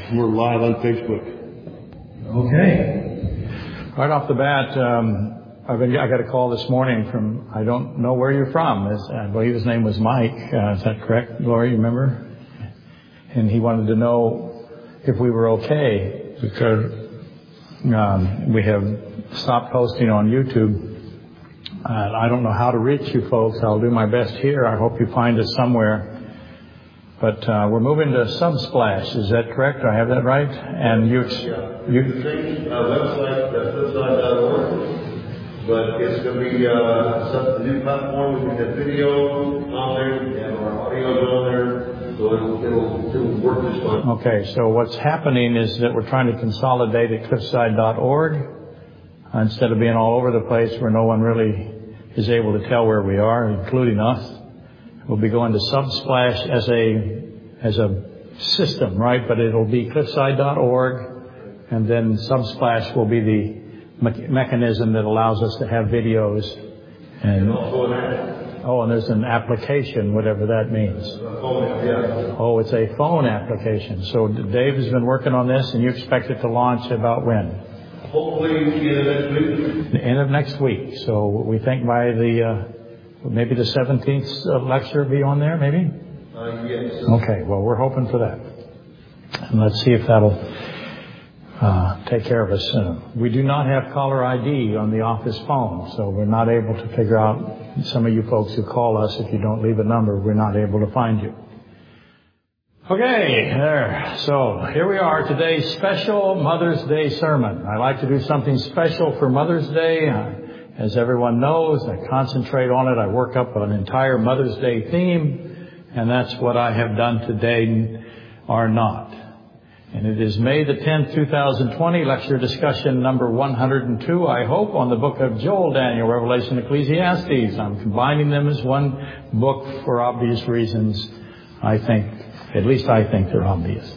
We're live on Facebook. Okay. Right off the bat, I got a call this morning from, I don't know where you're from. I believe his name was Mike. Is that correct, Lori? You remember? And he wanted to know if we were okay because we have stopped posting on YouTube. I don't know how to reach you folks. I'll do my best here. I hope you find us somewhere. But we're moving to Subsplash. Is that correct? Do I have that right? And the same website, flipside.org, but it's going to be a new platform. We have video on there, we have our audio on there, so it'll work just fine. Okay, so what's happening is that we're trying to consolidate at cliffside.org instead of being all over the place where no one really is able to tell where we are, including us. We'll be going to Subsplash as a system, right? But it'll be cliffside.org, and then Subsplash will be the mechanism that allows us to have videos. And there's an application, whatever that means. Oh, it's a phone application. So Dave has been working on this, and you expect it to launch about when? Hopefully the end of next week. The end of next week. So we think by maybe the 17th lecture be on there, maybe? Yes. Okay, well, we're hoping for that. And let's see if that'll take care of us. We do not have caller ID on the office phone, so we're not able to figure out, some of you folks who call us, if you don't leave a number, we're not able to find you. Okay, there. So here we are, today's special Mother's Day sermon. I like to do something special for Mother's Day. As everyone knows, I concentrate on it. I work up an entire Mother's Day theme, and that's what I have done today, or not. And it is May the 10th, 2020, lecture discussion number 102, I hope, on the book of Joel, Daniel, Revelation, Ecclesiastes. I'm combining them as one book for obvious reasons. At least I think they're obvious.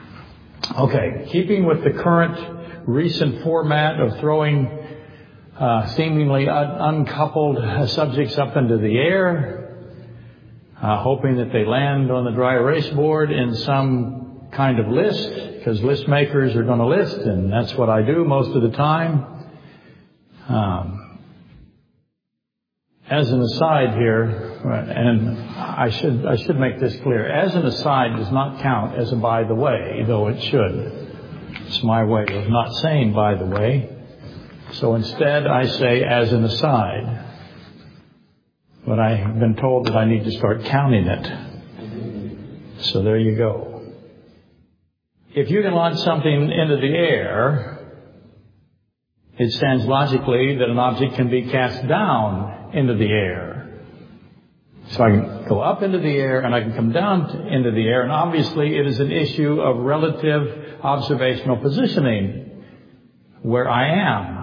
Okay, keeping with the current recent format of throwing seemingly uncoupled subjects up into the air, hoping that they land on the dry erase board in some kind of list, because list makers are going to list, and that's what I do most of the time. As an aside here, and I should make this clear, as an aside does not count as a by the way, though it should. It's my way of not saying by the way. So instead I say as an aside. But I have been told that I need to start counting it. So there you go. If you can launch something into the air, it stands logically that an object can be cast down into the air. So I can go up into the air and I can come down into the air. And obviously it is an issue of relative observational positioning where I am.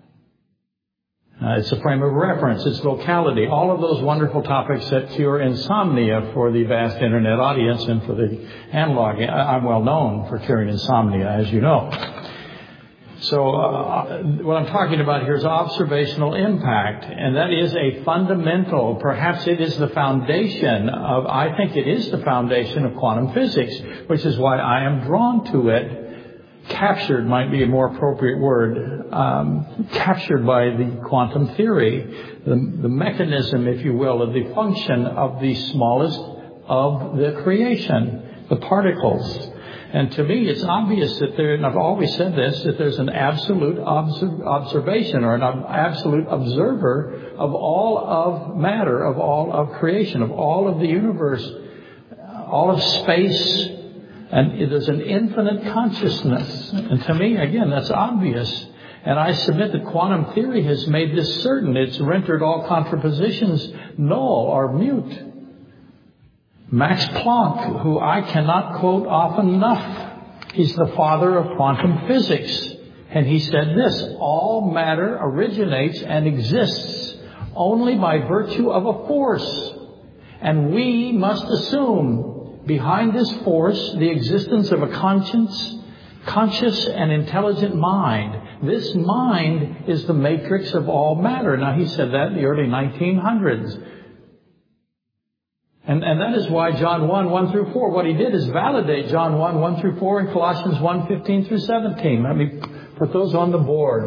It's a frame of reference. It's locality. All of those wonderful topics that cure insomnia for the vast Internet audience and for the analog. I'm well known for curing insomnia, as you know. So what I'm talking about here is observational impact. And that is a fundamental, perhaps it is the foundation of, I think it is the foundation of quantum physics, which is why I am drawn to it. Captured might be a more appropriate word, captured by the quantum theory, the mechanism, if you will, of the function of the smallest of the creation, the particles. And to me, it's obvious that there, and I've always said this, that there's an absolute observation or an absolute observer of all of matter, of all of creation, of all of the universe, all of space. And there's an infinite consciousness. And to me, again, that's obvious. And I submit that quantum theory has made this certain. It's rendered all contrapositions null or mute. Max Planck, who I cannot quote often enough, he's the father of quantum physics. And he said this: all matter originates and exists only by virtue of a force. And we must assume behind this force the existence of a conscious and intelligent mind. This mind is the matrix of all matter. Now, he said that in the early 1900s. And that is why John 1 through 4, what he did is validate John 1 through 4 and Colossians 1, 15 through 17. Let me put those on the board.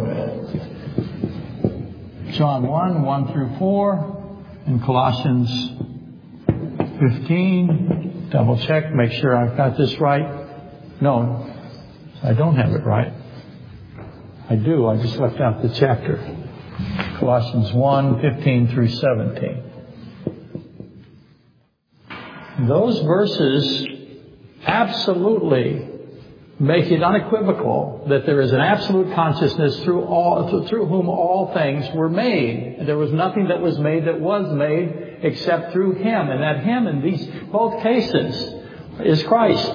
John 1 through 4 and Colossians 15. Double check, make sure I've got this right. No, I don't have it right. I do, I just left out the chapter. Colossians 1, 15 through 17. Those verses absolutely make it unequivocal that there is an absolute consciousness through whom all things were made. There was nothing that was made except through Him. And that Him in these both cases is Christ.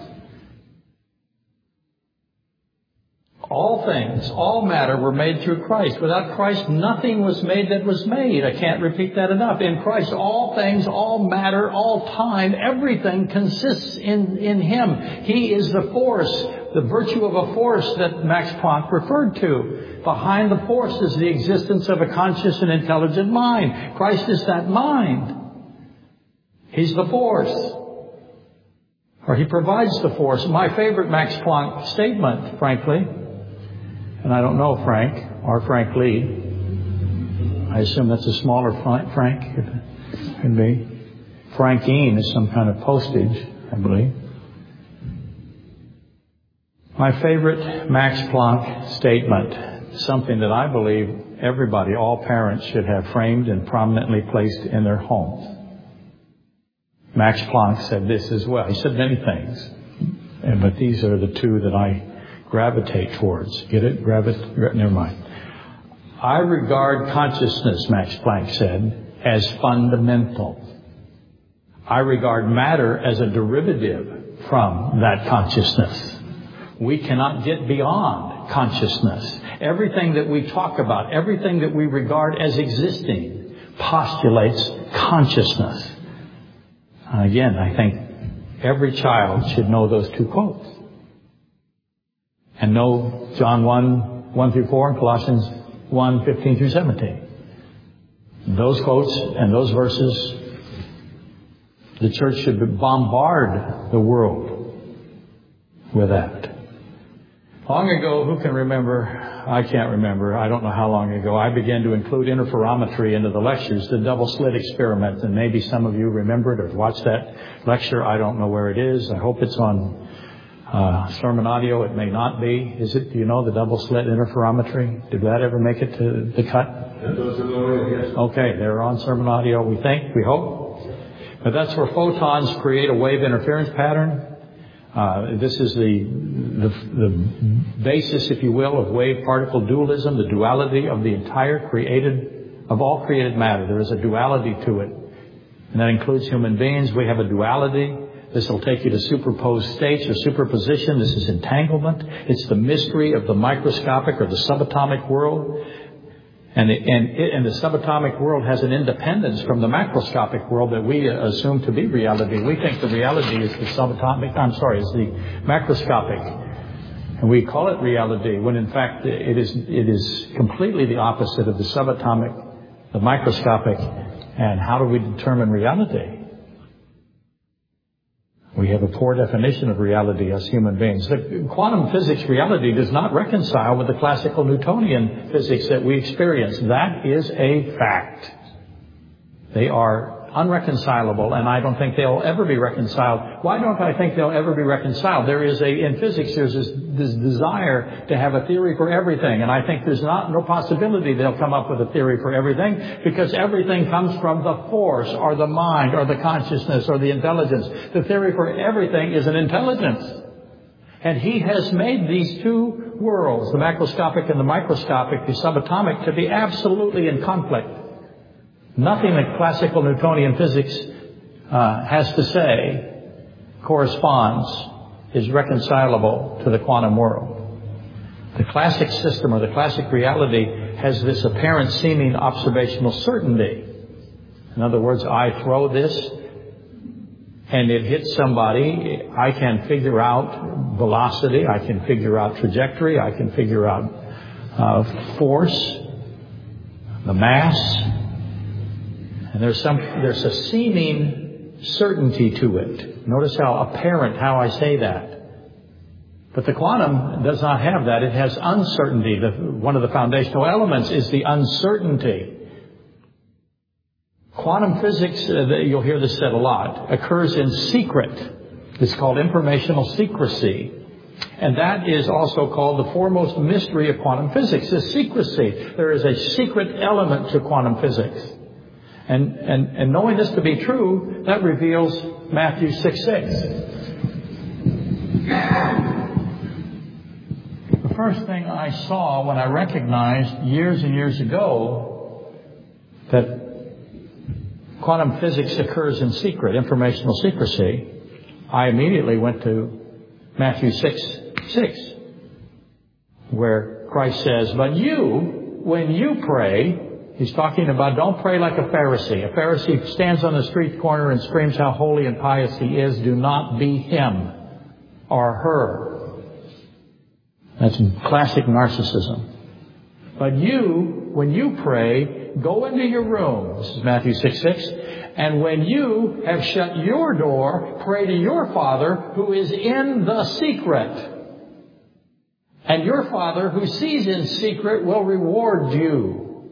All things, all matter were made through Christ. Without Christ, nothing was made that was made. I can't repeat that enough. In Christ, all things, all matter, all time, everything consists in Him. He is the force, the virtue of a force that Max Planck referred to. Behind the force is the existence of a conscious and intelligent mind. Christ is that mind. He's the force. Or He provides the force. My favorite Max Planck statement, frankly, and I don't know Frank or Frank Lee. I assume that's a smaller Frank. It could be. Frankine is some kind of postage, I believe. My favorite Max Planck statement, something that I believe everybody, all parents, should have framed and prominently placed in their homes. Max Planck said this as well. He said many things, but these are the two that I gravitate towards. Get it? Never mind. I regard consciousness, Max Planck said, as fundamental. I regard matter as a derivative from that consciousness. We cannot get beyond consciousness. Everything that we talk about, everything that we regard as existing, postulates consciousness. And again, I think every child should know those two quotes. And know John 1 through 4 and Colossians 1, 15 through 17. Those quotes and those verses, the church should bombard the world with that. Long ago, who can remember? I can't remember. I don't know how long ago. I began to include interferometry into the lectures, the double slit experiment. And maybe some of you remembered or watched that lecture. I don't know where it is. I hope it's on sermon audio. It may not be. Is it? Do you know the double slit interferometry? Did that ever make it to the cut? Okay, they're on sermon audio. We think, we hope. But that's where photons create a wave interference pattern. This is the basis, if you will, of wave-particle dualism, the duality of the entire all created matter. There is a duality to it. And that includes human beings. We have a duality. This will take you to superposed states or superposition. This is entanglement. It's the mystery of the microscopic or the subatomic world. And the subatomic world has an independence from the macroscopic world that we assume to be reality. We think the reality is the macroscopic. And we call it reality when in fact it is completely the opposite of the subatomic, the microscopic. And how do we determine reality? We have a poor definition of reality as human beings. The quantum physics reality does not reconcile with the classical Newtonian physics that we experience. That is a fact. They are unreconcilable, and I don't think they'll ever be reconciled. Why don't I think they'll ever be reconciled? In physics, there's this desire to have a theory for everything, and I think there's no possibility they'll come up with a theory for everything, because everything comes from the force, or the mind, or the consciousness, or the intelligence. The theory for everything is an intelligence. And He has made these two worlds, the macroscopic and the microscopic, the subatomic, to be absolutely in conflict. Nothing that classical Newtonian physics has to say corresponds, is reconcilable to the quantum world. The classic system or the classic reality has this apparent seeming observational certainty. In other words, I throw this and it hits somebody. I can figure out velocity. I can figure out trajectory. I can figure out force, the mass. And there's a seeming certainty to it. Notice how apparent how I say that. But the quantum does not have that. It has uncertainty. One of the foundational elements is the uncertainty. Quantum physics, you'll hear this said a lot, occurs in secret. It's called informational secrecy. And that is also called the foremost mystery of quantum physics, is secrecy. There is a secret element to quantum physics. And knowing this to be true, that reveals Matthew 6:6. The first thing I saw when I recognized years and years ago that quantum physics occurs in secret, informational secrecy, I immediately went to Matthew 6:6, where Christ says, "But you, when you pray," he's talking about don't pray like a Pharisee. A Pharisee stands on the street corner and screams how holy and pious he is. Do not be him or her. That's classic narcissism. But you, when you pray, go into your room. This is Matthew 6:6. And when you have shut your door, pray to your Father who is in the secret. And your Father who sees in secret will reward you.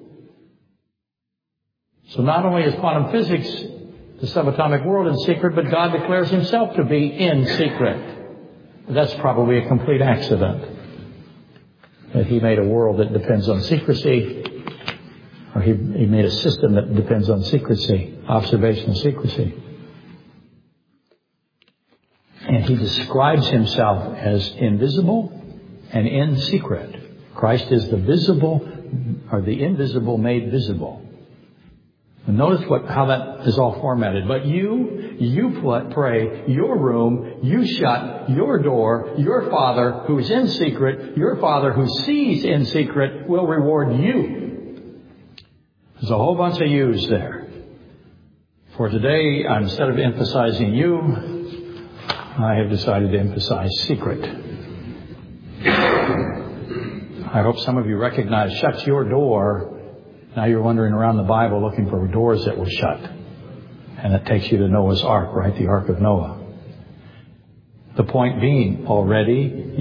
So not only is quantum physics, the subatomic world, in secret, but God declares himself to be in secret. That's probably a complete accident. That he made a world that depends on secrecy, or he made a system that depends on secrecy, observational secrecy. And he describes himself as invisible and in secret. Christ is the visible, or the invisible made visible. And notice how that is all formatted. But you pray your room, you shut your door, your Father who is in secret, your Father who sees in secret will reward you. There's a whole bunch of yous there. For today, instead of emphasizing you, I have decided to emphasize secret. I hope some of you recognize shut your door. Now you're wandering around the Bible looking for doors that were shut. And that takes you to Noah's Ark, right? The Ark of Noah. The point being, already,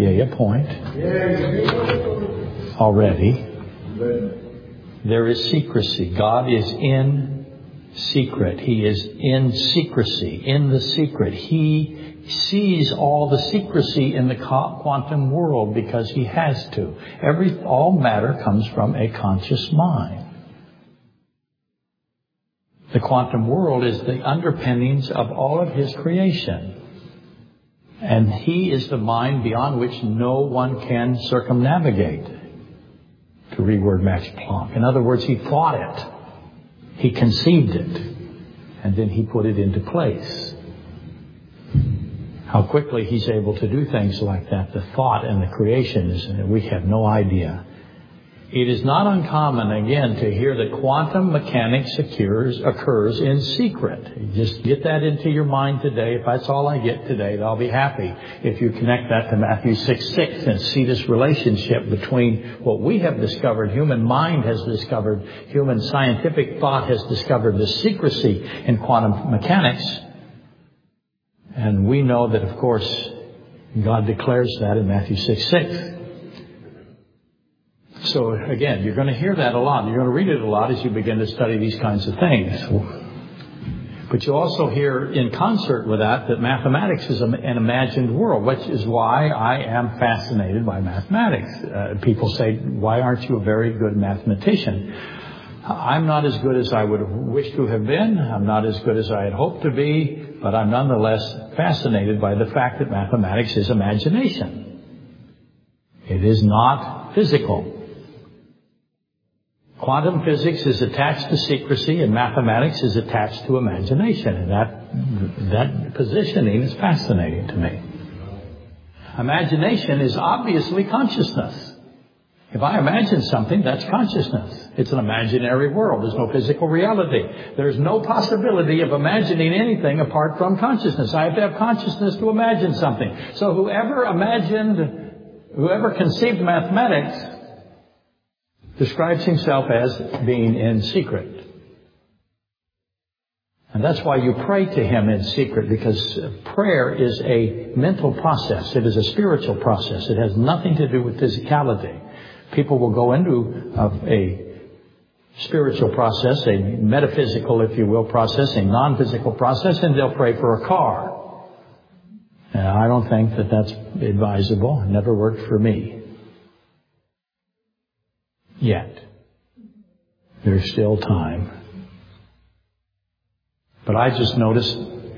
already, there is secrecy. God is in secret. He is in secrecy, in the secret. He sees all the secrecy in the quantum world because he has to. All matter comes from a conscious mind. The quantum world is the underpinnings of all of his creation. And he is the mind beyond which no one can circumnavigate, to reword Max Planck. In other words, he thought it. He conceived it. And then he put it into place. How quickly he's able to do things like that, the thought and the creation, we have no idea. It is not uncommon, again, to hear that quantum mechanics occurs in secret. Just get that into your mind today. If that's all I get today, I'll be happy. If you connect that to Matthew 6:6 and see this relationship between what we have discovered, human mind has discovered, human scientific thought has discovered the secrecy in quantum mechanics. And we know that, of course, God declares that in Matthew 6:6. So again, you're going to hear that a lot. You're going to read it a lot as you begin to study these kinds of things. But you also hear in concert with that mathematics is an imagined world, which is why I am fascinated by mathematics. People say, why aren't you a very good mathematician? I'm not as good as I would have wished to have been. I'm not as good as I had hoped to be. But I'm nonetheless fascinated by the fact that mathematics is imagination. It is not physical. Quantum physics is attached to secrecy and mathematics is attached to imagination. And that positioning is fascinating to me. Imagination is obviously consciousness. If I imagine something, that's consciousness. It's an imaginary world. There's no physical reality. There's no possibility of imagining anything apart from consciousness. I have to have consciousness to imagine something. So whoever conceived mathematics describes himself as being in secret. And that's why you pray to Him in secret, because prayer is a mental process. It is a spiritual process. It has nothing to do with physicality. People will go into a spiritual process, a metaphysical, if you will, process, a non-physical process, and they'll pray for a car. And I don't think that that's advisable. It never worked for me. Yet. There's still time. But I just noticed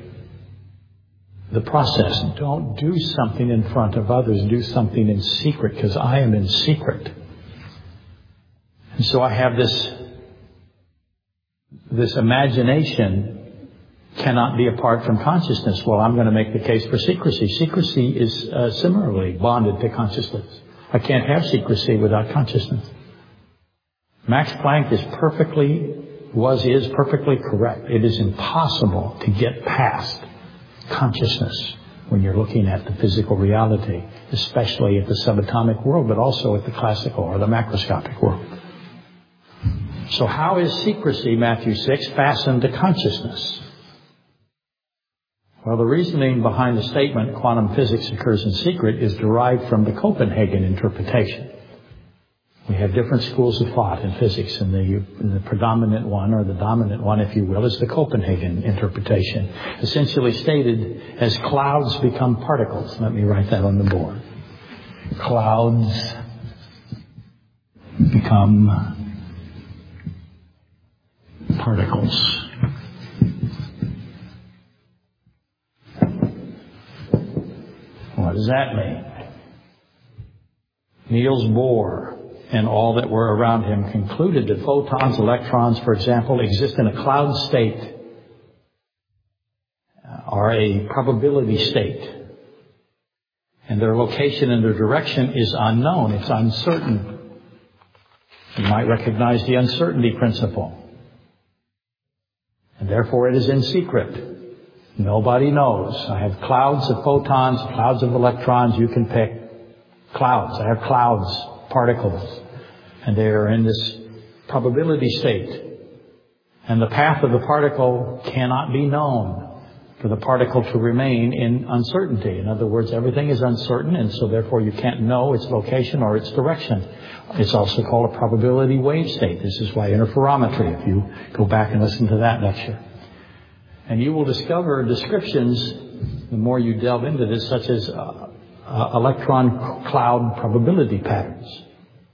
the process. Don't do something in front of others. Do something in secret, because I am in secret. And so I have this imagination cannot be apart from consciousness. Well, I'm going to make the case for secrecy. Secrecy is similarly bonded to consciousness. I can't have secrecy without consciousness. Max Planck is perfectly correct. It is impossible to get past consciousness when you're looking at the physical reality, especially at the subatomic world, but also at the classical or the macroscopic world. So how is secrecy, Matthew 6, fastened to consciousness? Well, the reasoning behind the statement quantum physics occurs in secret is derived from the Copenhagen interpretation. We have different schools of thought in physics, and the predominant one, or the dominant one, if you will, is the Copenhagen interpretation, essentially stated as clouds become particles. Let me write that on the board. Clouds become particles. What does that mean? Niels Bohr and all that were around him concluded that photons, electrons, for example, exist in a cloud state or a probability state. And their location and their direction is unknown. It's uncertain. You might recognize the uncertainty principle. And therefore it is in secret. Nobody knows. I have clouds of photons, clouds of electrons. You can pick clouds. I have clouds, particles. And they are in this probability state. And the path of the particle cannot be known for the particle to remain in uncertainty. In other words, everything is uncertain, and so therefore you can't know its location or its direction. It's also called a probability wave state. This is why interferometry, if you go back and listen to that lecture. And you will discover descriptions, the more you delve into this, such as electron cloud probability patterns.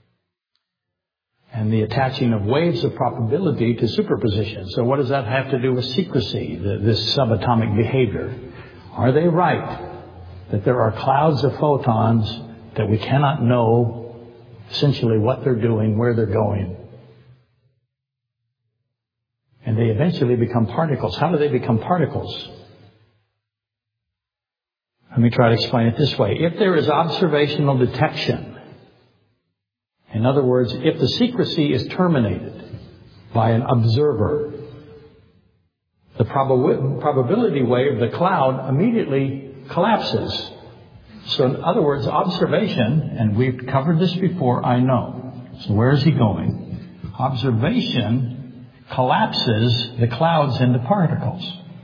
And the attaching of waves of probability to superposition. So what does that have to do with secrecy, this subatomic behavior? Are they right that there are clouds of photons that we cannot know essentially what they're doing, where they're going? And they eventually become particles. How do they become particles? Let me try to explain it this way. If there is observational detection, in other words, if the secrecy is terminated by an observer, the probability wave, the cloud, immediately collapses. So in other words, observation, and we've covered this before, I know. So where is he going? Observation collapses the clouds into particles.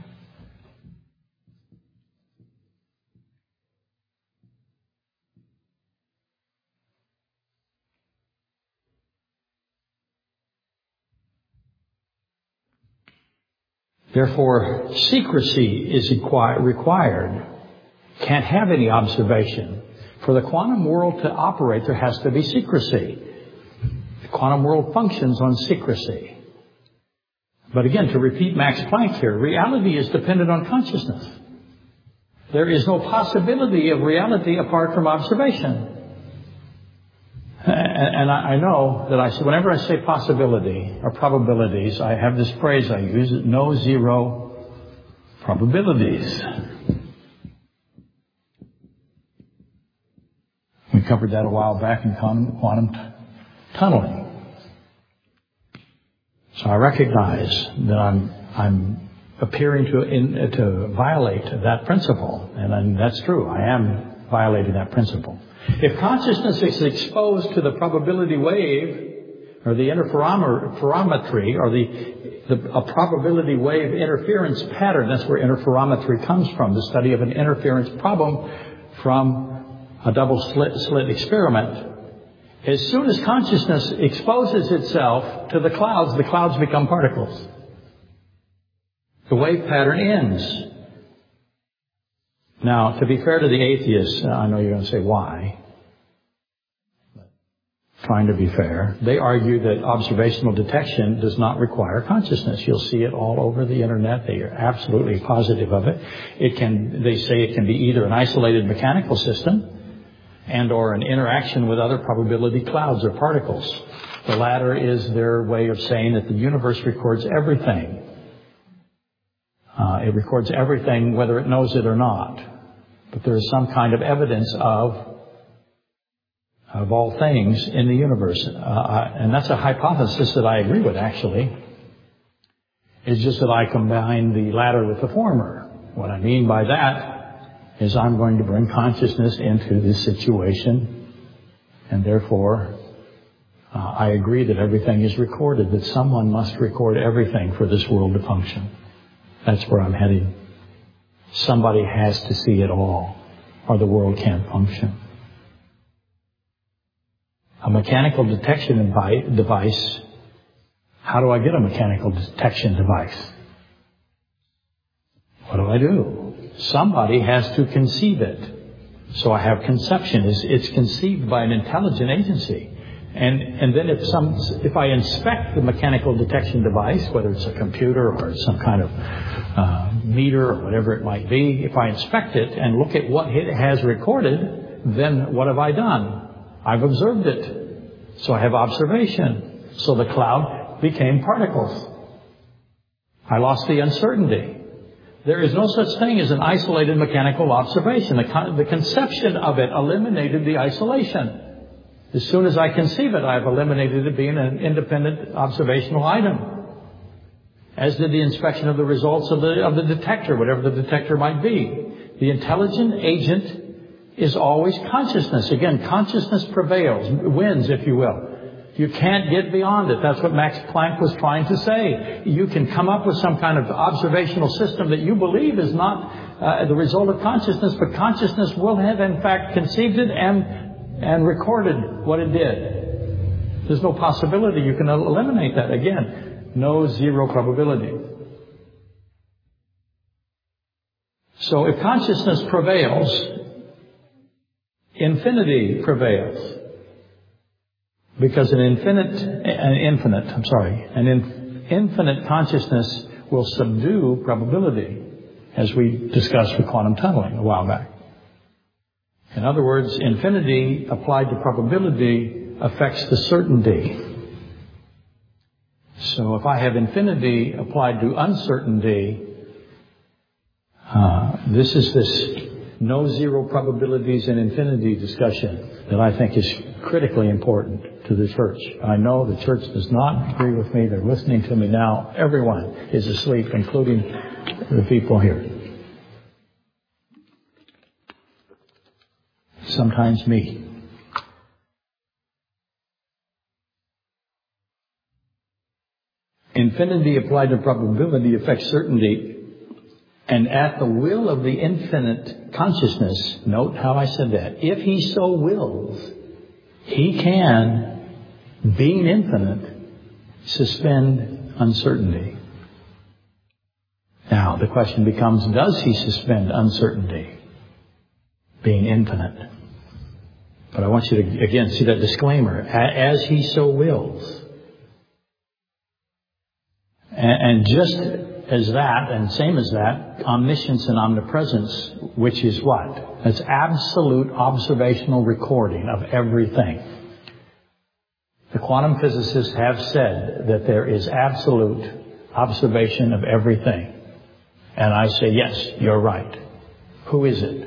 Therefore, secrecy is required. Can't have any observation. For the quantum world to operate, there has to be secrecy. The quantum world functions on secrecy. But again, to repeat Max Planck here, reality is dependent on consciousness. There is no possibility of reality apart from observation. And I know that whenever I say possibility or probabilities, I have this phrase I use, no zero probabilities. We covered that a while back in quantum tunneling. So I recognize that I'm appearing to violate that principle, and that's true. I am violating that principle. If consciousness is exposed to the probability wave, or the interferometry, or the a probability wave interference pattern. That's where interferometry comes from, the study of an interference problem from a double slit experiment. As soon as consciousness exposes itself to the clouds become particles. The wave pattern ends. Now, to be fair to the atheists, I know you're going to say why. Trying to be fair, they argue that observational detection does not require consciousness. You'll see it all over the internet. They are absolutely positive of it. They say it can be either an isolated mechanical system and or an interaction with other probability clouds or particles. The latter is their way of saying that the universe records everything. It records everything whether it knows it or not. But there is some kind of evidence of all things in the universe. And that's a hypothesis that I agree with, actually. It's just that I combine the latter with the former. What I mean by that is I'm going to bring consciousness into this situation, and therefore I agree that everything is recorded, that someone must record everything for this world to function. That's where I'm heading. Somebody has to see it all, or the world can't function. A mechanical detection device. How do I get a mechanical detection device? What do? Somebody has to conceive it. So I have conception. It's conceived by an intelligent agency. And then if I inspect the mechanical detection device, whether it's a computer or some kind of meter or whatever it might be, if I inspect it and look at what it has recorded, then what have I done? I've observed it. So I have observation. So the cloud became particles. I lost the uncertainty. There is no such thing as an isolated mechanical observation. The conception of it eliminated the isolation. As soon as I conceive it, I've eliminated it being an independent observational item. As did the inspection of the results of the detector, whatever the detector might be. The intelligent agent is always consciousness. Again, consciousness prevails, wins, if you will. You can't get beyond it. That's what Max Planck was trying to say. You can come up with some kind of observational system that you believe is not the result of consciousness, but consciousness will have, in fact, conceived it and recorded what it did. There's no possibility you can eliminate that. Again, no zero probability. So if consciousness prevails, infinity prevails. Because an infinite consciousness will subdue probability, as we discussed with quantum tunneling a while back. In other words, infinity applied to probability affects the certainty. So if I have infinity applied to uncertainty, this is this no zero probabilities in infinity discussion that I think is critically important to the church. I know the church does not agree with me. They're listening to me now. Everyone is asleep, including the people here. Sometimes me. Infinity applied to probability affects certainty. And at the will of the infinite consciousness, note how I said that, if he so wills, he can, being infinite, suspend uncertainty. Now, the question becomes, does he suspend uncertainty, being infinite? But I want you to, again, see that disclaimer, as he so wills. And just as that, and same as that, omniscience and omnipresence, which is what? It's absolute observational recording of everything. The quantum physicists have said that there is absolute observation of everything. And I say, yes, you're right. Who is it?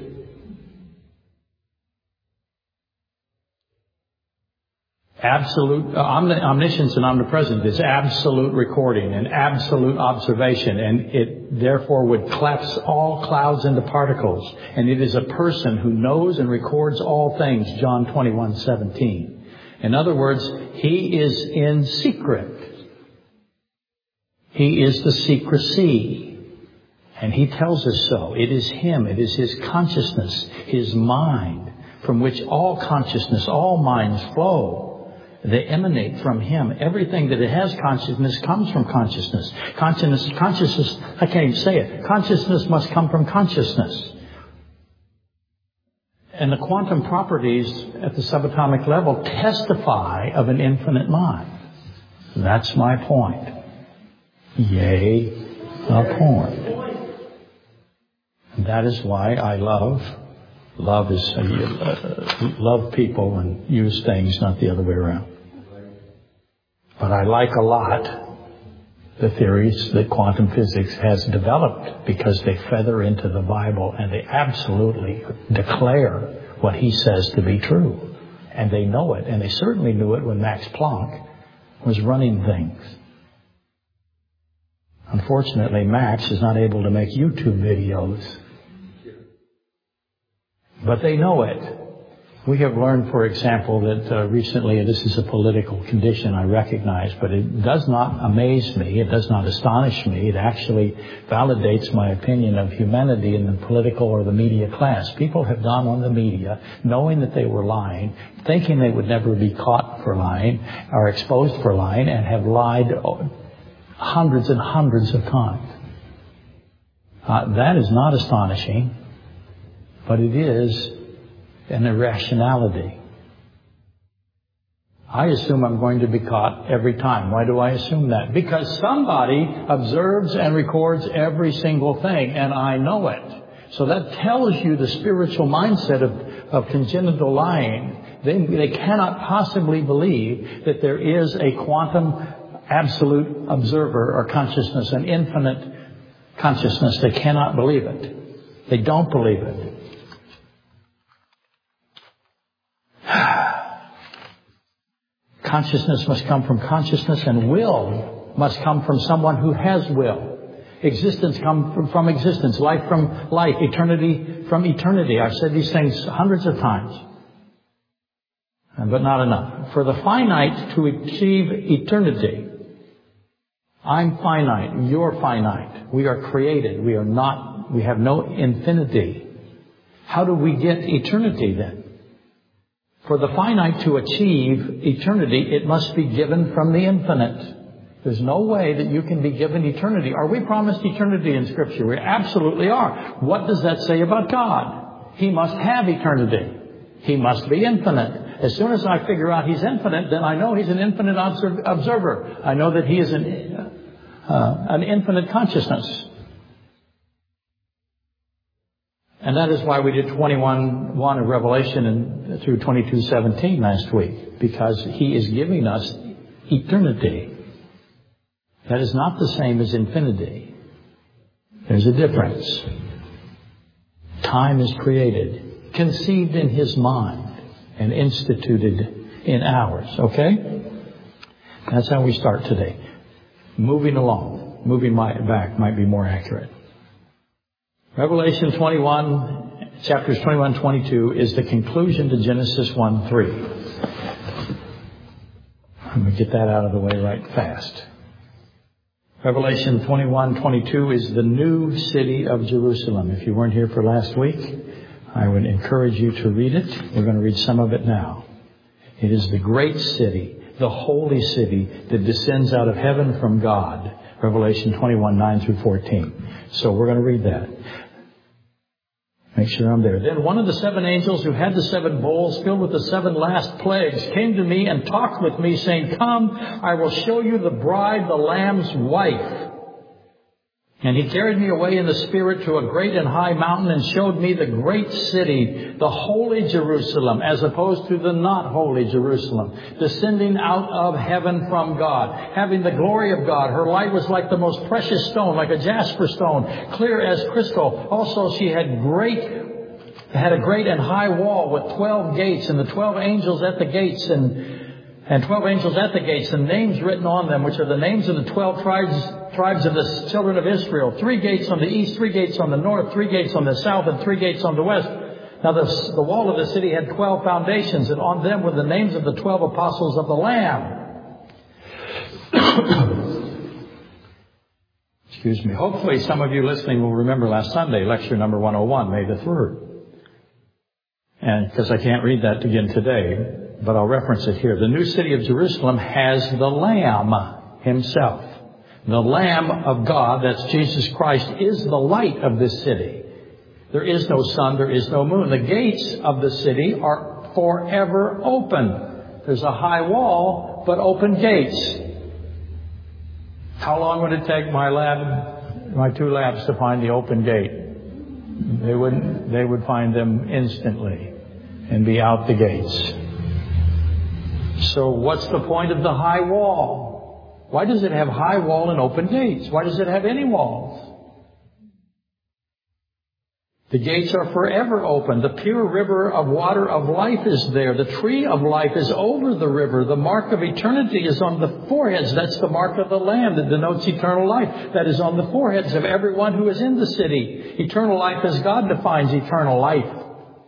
Absolute omniscience and omnipresence is absolute recording and absolute observation, and it therefore would collapse all clouds into particles. And it is a person who knows and records all things, John 21:17. In other words, he is in secret. He is the secrecy. And He tells us so. It is Him. It is His consciousness, His mind, from which all consciousness, all minds flow. They emanate from Him. Everything that it has consciousness comes from consciousness. Consciousness, I can't even say it. Consciousness must come from consciousness. And the quantum properties at the subatomic level testify of an infinite mind. That's my point. Yea, a point. And that is why I love people and use things, not the other way around. But I like a lot the theories that quantum physics has developed because they feather into the Bible and they absolutely declare what He says to be true. And they know it, and they certainly knew it when Max Planck was running things. Unfortunately, Max is not able to make YouTube videos. But they know it. We have learned, for example, that recently, this is a political condition I recognize, but it does not amaze me. It does not astonish me. It actually validates my opinion of humanity in the political or the media class. People have gone on the media knowing that they were lying, thinking they would never be caught for lying or exposed for lying, and have lied hundreds and hundreds of times. That is not astonishing, but it is an irrationality. I assume I'm going to be caught every time. Why do I assume that? Because somebody observes and records every single thing, and I know it. So that tells you the spiritual mindset of congenital lying. They cannot possibly believe that there is a quantum absolute observer or consciousness, an infinite consciousness. They cannot believe it. They don't believe it. Consciousness must come from consciousness, and will must come from someone who has will. Existence comes from existence, life from life, eternity from eternity. I've said these things hundreds of times, but not enough. For the finite to achieve eternity, I'm finite, you're finite. We are created. We have no infinity. How do we get eternity then? For the finite to achieve eternity, it must be given from the infinite. There's no way that you can be given eternity. Are we promised eternity in Scripture? We absolutely are. What does that say about God? He must have eternity. He must be infinite. As soon as I figure out He's infinite, then I know He's an infinite observer. I know that He is an infinite consciousness. And that is why we did 21:1 of Revelation through 22:17 last week. Because He is giving us eternity. That is not the same as infinity. There's a difference. Time is created, conceived in His mind, and instituted in ours. Okay? That's how we start today. Moving along. Moving back might be more accurate. Revelation 21, chapters 21, 22 is the conclusion to Genesis 1:3. Let me get that out of the way right fast. Revelation 21:22 is the new city of Jerusalem. If you weren't here for last week, I would encourage you to read it. We're going to read some of it now. It is the great city, the holy city that descends out of heaven from God. Revelation 21:9 through 14. So we're going to read that. Make sure I'm there. Then one of the 7 angels who had the 7 bowls filled with the 7 last plagues came to me and talked with me, saying, "Come, I will show you the bride, the Lamb's wife." And he carried me away in the Spirit to a great and high mountain and showed me the great city, the holy Jerusalem, as opposed to the not holy Jerusalem, descending out of heaven from God, having the glory of God. Her light was like the most precious stone, like a jasper stone, clear as crystal. Also she had a great and high wall with 12 gates, and the 12 angels at the gates, and 12 angels at the gates, and names written on them, which are the names of the 12 tribes of the children of Israel. 3 gates on the east, 3 gates on the north, 3 gates on the south, and 3 gates on the west. Now the wall of the city had 12 foundations, and on them were the names of the 12 apostles of the Lamb. Hopefully some of you listening will remember last Sunday, lecture number 101, May the 3rd. And because I can't read that again today, but I'll reference it here. The new city of Jerusalem has the Lamb himself. The Lamb of God, that's Jesus Christ, is the light of this city. There is no sun, there is no moon. The gates of the city are forever open. There's a high wall, but open gates. How long would it take my two labs to find the open gate? They would find them instantly and be out the gates. So what's the point of the high wall? Why does it have high wall and open gates? Why does it have any walls? The gates are forever open. The pure river of water of life is there. The tree of life is over the river. The mark of eternity is on the foreheads. That's the mark of the Lamb that denotes eternal life. That is on the foreheads of everyone who is in the city. Eternal life as God defines eternal life.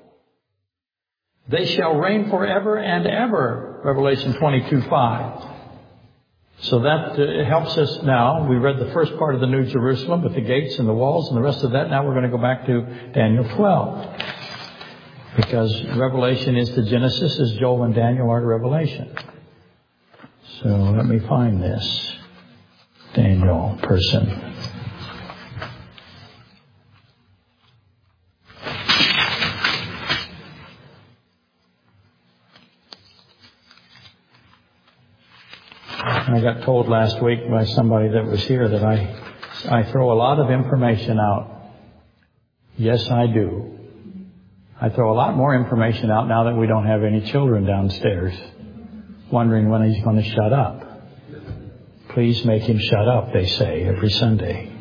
They shall reign forever and ever. Revelation 22:5. So that helps us now. We read the first part of the New Jerusalem with the gates and the walls and the rest of that. Now we're going to go back to Daniel 12. Because Revelation is to Genesis as Joel and Daniel are to Revelation. So let me find this Daniel person. I got told last week by somebody that was here that I throw a lot of information out. Yes, I do. I throw a lot more information out now that we don't have any children downstairs, wondering when he's going to shut up. Please make him shut up, they say, every Sunday.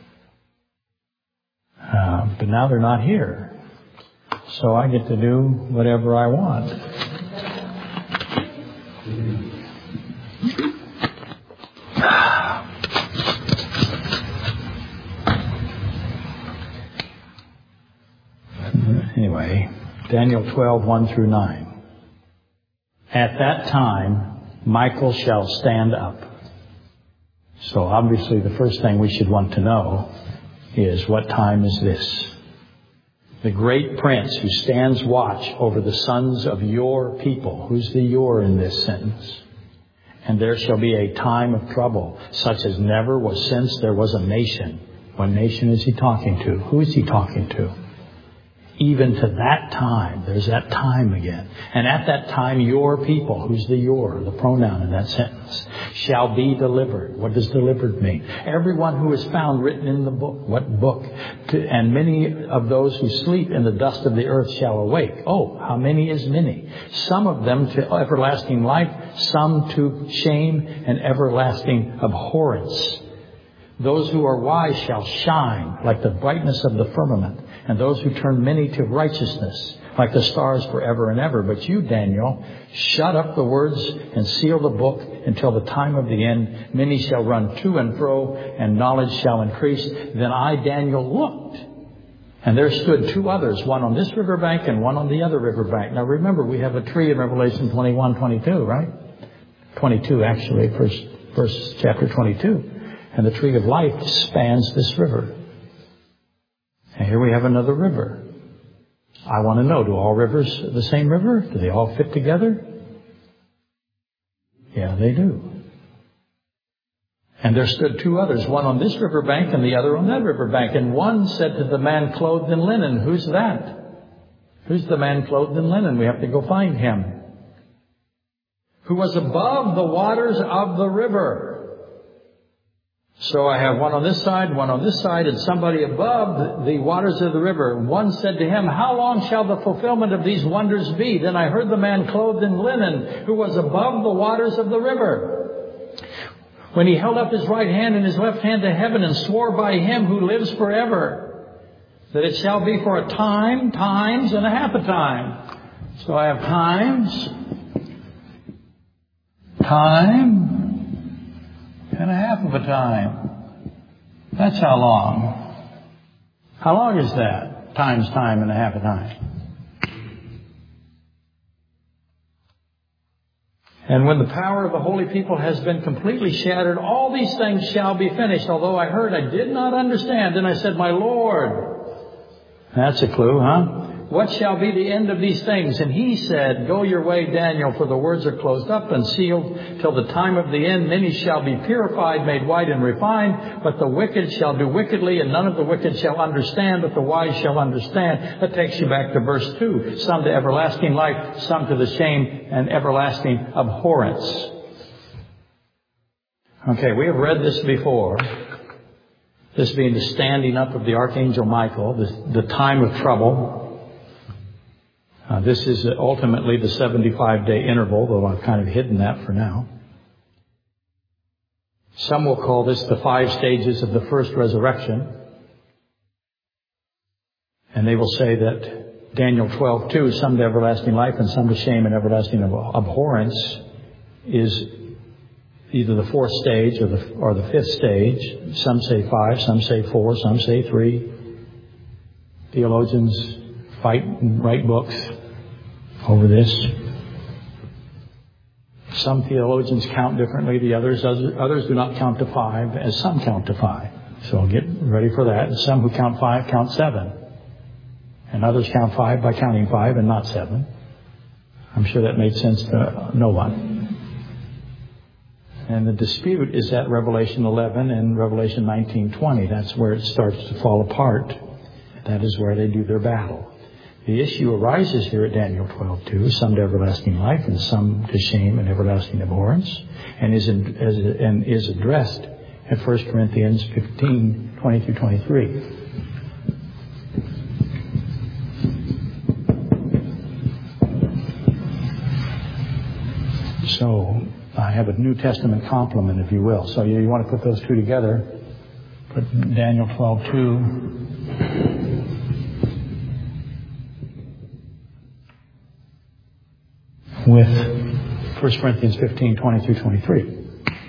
But now they're not here. So I get to do whatever I want. Anyway, Daniel 12:1-9. At that time, Michael shall stand up. So obviously the first thing we should want to know is, what time is this? The great prince who stands watch over the sons of your people. Who's the your in this sentence? And there shall be a time of trouble, such as never was since there was a nation. What nation is he talking to? Who is he talking to? Even to that time, there's that time again. And at that time, your people, who's the your, the pronoun in that sentence, shall be delivered. What does delivered mean? Everyone who is found written in the book. What book? And many of those who sleep in the dust of the earth shall awake. Oh, how many is many? Some of them to everlasting life, some to shame and everlasting abhorrence. Those who are wise shall shine like the brightness of the firmament, and those who turn many to righteousness like the stars forever and ever. But you, Daniel, shut up the words and seal the book until the time of the end. Many shall run to and fro, and knowledge shall increase. Then I, Daniel, looked, and there stood two others, one on this riverbank and one on the other riverbank. Now remember, we have a tree in Revelation 21:22, right? 22, actually, verse chapter 22. And the tree of life spans this river. And here we have another river. I want to know, do all rivers the same river? Do they all fit together? Yeah, they do. And there stood two others, one on this riverbank and the other on that riverbank. And one said to the man clothed in linen, who's that? Who's the man clothed in linen? We have to go find him. Who was above the waters of the river. So I have one on this side, and somebody above the waters of the river. One said to him, how long shall the fulfillment of these wonders be? Then I heard the man clothed in linen, who was above the waters of the river, when he held up his right hand and his left hand to heaven and swore by him who lives forever, that it shall be for a time, times, and a half a time. So I have times, time, and a half of a time. That's how long. How long is that? Times time and a half a time. And when the power of the holy people has been completely shattered, all these things shall be finished. Although I heard, I did not understand. Then I said, my Lord. That's a clue, huh? What shall be the end of these things? And he said, go your way, Daniel, for the words are closed up and sealed till the time of the end. Many shall be purified, made white and refined, but the wicked shall do wickedly, and none of the wicked shall understand, but the wise shall understand. That takes you back to verse 2. Some to everlasting life, some to the shame and everlasting abhorrence. Okay, we have read this before. This being the standing up of the Archangel Michael, the time of trouble. This is ultimately the 75-day interval, though I've kind of hidden that for now. Some will call this the 5 stages of the first resurrection. And they will say that Daniel 12:2, some to everlasting life and some to shame and everlasting abhorrence, is either the 4th stage or the 5th stage. Some say 5, some say 4, some say 3. Theologians fight and write books over this. Some theologians count differently than others. Others do not count to 5, as some count to 5. So get ready for that. And some who count 5 count 7. And others count 5 by counting 5 and not 7. I'm sure that made sense to no one. And the dispute is at Revelation 11 and Revelation 19:20. That's where it starts to fall apart. That is where they do their battle. The issue arises here at Daniel 12:2, some to everlasting life and some to shame and everlasting abhorrence, and is addressed at 1 Corinthians 15:20 through 23. So I have a New Testament complement, if you will. So you want to put those two together. Put Daniel 12:2. With 1 Corinthians 15:20 through 23.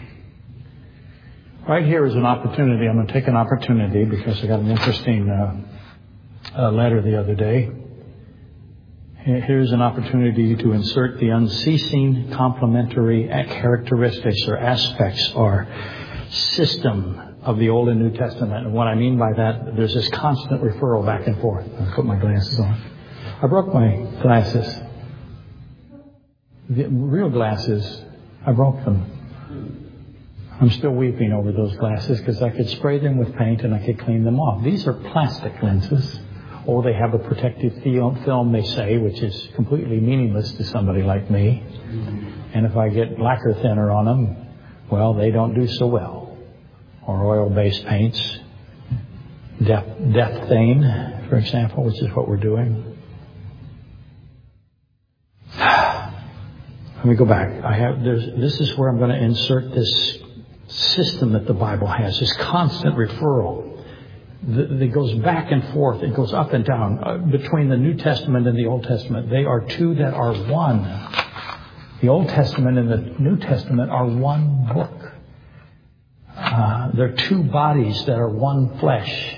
Right here is an opportunity. I'm going to take an opportunity because I got an interesting letter the other day. Here's an opportunity to insert the unceasing complementary characteristics or aspects or system of the Old and New Testament. And what I mean by that, there's this constant referral back and forth. I'll put my glasses on. I broke my glasses. The real glasses, I broke them. I'm still weeping over those glasses because I could spray them with paint and I could clean them off. These are plastic lenses. Or they have a protective film, they say, which is completely meaningless to somebody like me. And if I get lacquer thinner on them, well, they don't do so well. Or oil-based paints. Death Thane, for example, which is what we're doing. Let me go back. This is where I'm going to insert this system that the Bible has, this constant referral that goes back and forth. It goes up and down between the New Testament and the Old Testament. They are two that are one. The Old Testament and the New Testament are one book. They're two bodies that are one flesh.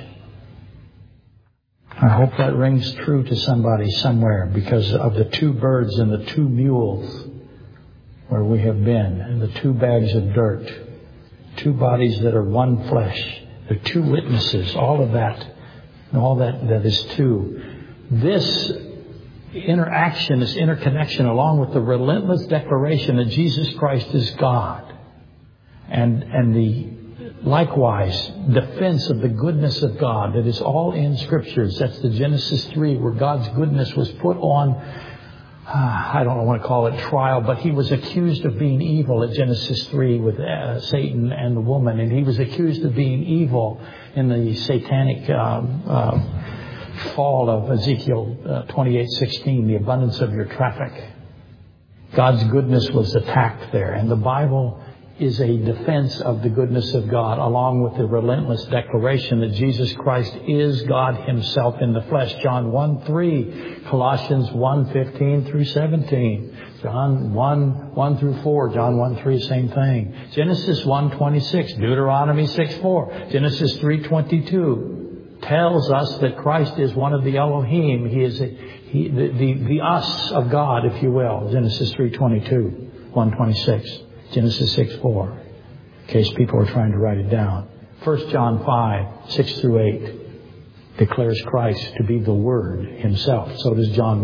I hope that rings true to somebody somewhere because of the 2 birds and the 2 mules where we have been, and the 2 bags of dirt. 2 bodies that are one flesh. They're 2 witnesses. All of that, and all that is 2. This interaction, this interconnection, along with the relentless declaration that Jesus Christ is God, and the likewise defense of the goodness of God that is all in Scriptures. That's the Genesis 3, where God's goodness was put on, I don't want to call it trial, but he was accused of being evil at Genesis 3 with Satan and the woman. And he was accused of being evil in the satanic fall of Ezekiel 28:16, the abundance of your traffic. God's goodness was attacked there. And the Bible is a defense of the goodness of God, along with the relentless declaration that Jesus Christ is God himself in the flesh. John 1:3, Colossians 1:15 through 17, John 1 through 4, John 1:3, same thing. Genesis 1:26, Deuteronomy 6:4, Genesis 3:22 tells us that Christ is one of the Elohim. He is the us of God, if you will. Genesis 3:22. 1:26. Genesis 6:4. In case people are trying to write it down. 1 John 5:6-8 declares Christ to be the Word Himself. So does John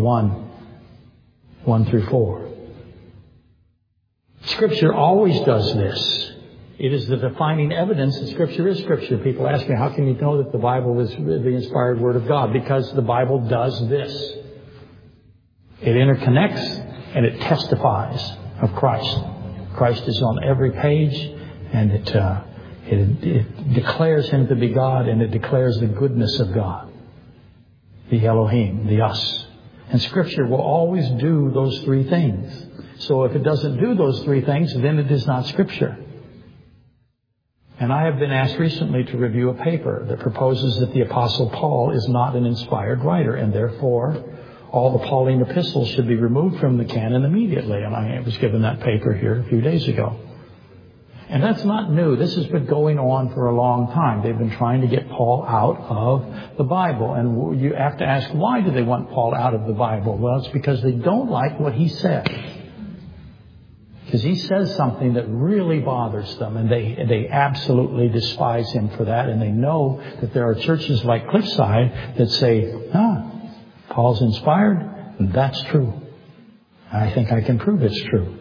1:1-4. Scripture always does this. It is the defining evidence that Scripture is Scripture. People ask me, how can you know that the Bible is the inspired Word of God? Because the Bible does this. It interconnects and it testifies of Christ. Christ is on every page, and it declares Him to be God, and it declares the goodness of God. The Elohim, the us. And Scripture will always do those three things. So if it doesn't do those three things, then it is not Scripture. And I have been asked recently to review a paper that proposes that the Apostle Paul is not an inspired writer, and therefore all the Pauline epistles should be removed from the canon immediately. And I was given that paper here a few days ago. And that's not new. This has been going on for a long time. They've been trying to get Paul out of the Bible. And you have to ask, why do they want Paul out of the Bible? Well, it's because they don't like what he says. Because he says something that really bothers them, and they absolutely despise him for that. And they know that there are churches like Cliffside that say, Paul's inspired, and that's true. I think I can prove it's true.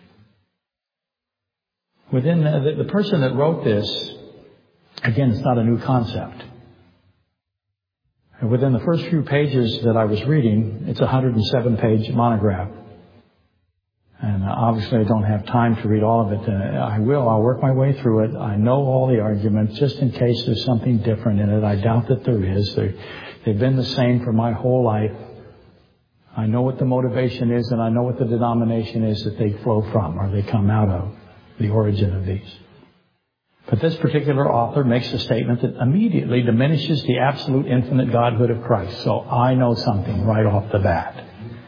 Within the person that wrote this, again, it's not a new concept. And within the first few pages that I was reading, it's a 107-page monograph. And obviously I don't have time to read all of it. I will. I'll work my way through it. I know all the arguments, just in case there's something different in it. I doubt that there is. They've been the same for my whole life. I know what the motivation is, and I know what the denomination is that they flow from, or they come out of, the origin of these. But this particular author makes a statement that immediately diminishes the absolute infinite Godhood of Christ. So I know something right off the bat.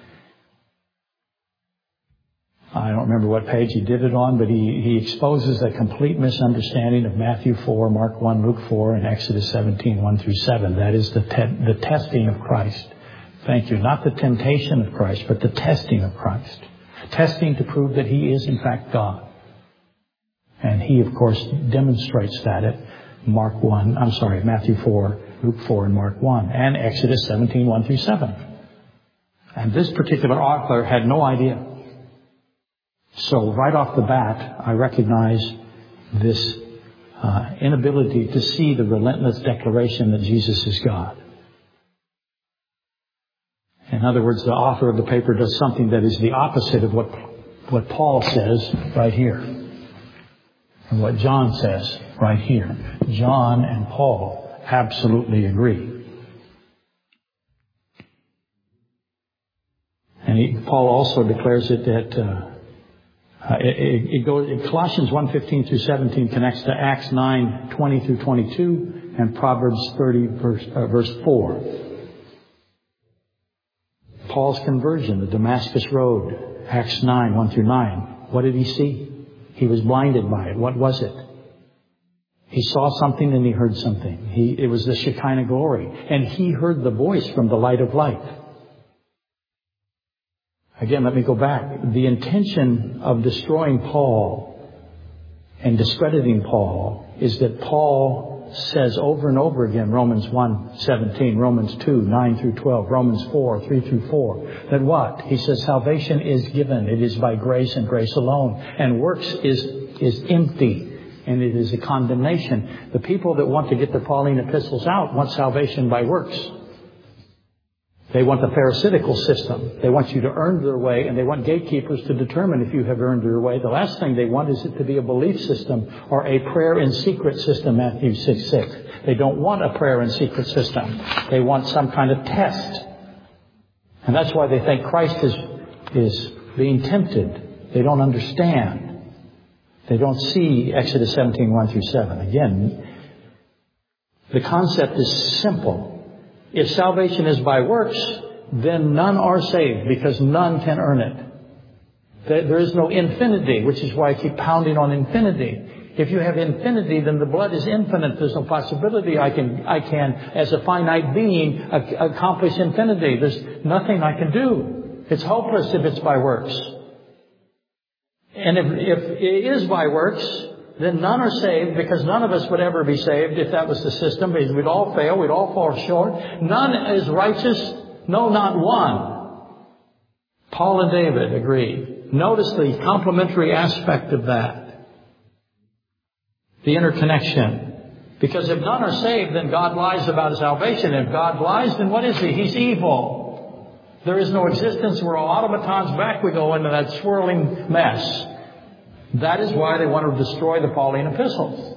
I don't remember what page he did it on, but he exposes a complete misunderstanding of Matthew 4, Mark 1, Luke 4, and Exodus 17, 1-7. That is the testing of Christ. Thank you. Not the temptation of Christ, but the testing of Christ. Testing to prove that He is in fact God. And He, of course, demonstrates that at Matthew 4, Luke 4, and Mark 1, and Exodus 17, 1-7. And this particular author had no idea. So right off the bat, I recognize this inability to see the relentless declaration that Jesus is God. In other words, the author of the paper does something that is the opposite of what Paul says right here. And what John says right here. John and Paul absolutely agree. And Paul also declares it that it goes in Colossians 1:15-17 connects to Acts 9:20-22 and Proverbs 30 verse 4. Paul's conversion, the Damascus Road, Acts 9, 1-9. What did he see? He was blinded by it. What was it? He saw something and he heard something. It was the Shekinah glory. And he heard the voice from the light of light. Again, let me go back. The intention of destroying Paul and discrediting Paul is that Paul says over and over again, Romans 1:17, Romans 2:9-12, Romans 4:3-4, that what? He says salvation is given. It is by grace and grace alone. And works is empty. And it is a condemnation. The people that want to get the Pauline epistles out want salvation by works. They want the Pharisaical system. They want you to earn their way, and they want gatekeepers to determine if you have earned your way. The last thing they want is it to be a belief system or a prayer in secret system, Matthew 6:6. They don't want a prayer in secret system. They want some kind of test. And that's why they think Christ is being tempted. They don't understand. They don't see Exodus 17, 1-7. Again, the concept is simple. If salvation is by works, then none are saved because none can earn it. There is no infinity, which is why I keep pounding on infinity. If you have infinity, then the blood is infinite. There's no possibility I can, as a finite being, accomplish infinity. There's nothing I can do. It's hopeless if it's by works. And if it is by works, then none are saved, because none of us would ever be saved if that was the system, because we'd all fail, we'd all fall short. None is righteous, no, not one. Paul and David agree. Notice the complementary aspect of that. The interconnection. Because if none are saved, then God lies about salvation. If God lies, then what is He? He's evil. There is no existence. We're automatons. Back we go into that swirling mess. That is why they want to destroy the Pauline epistles.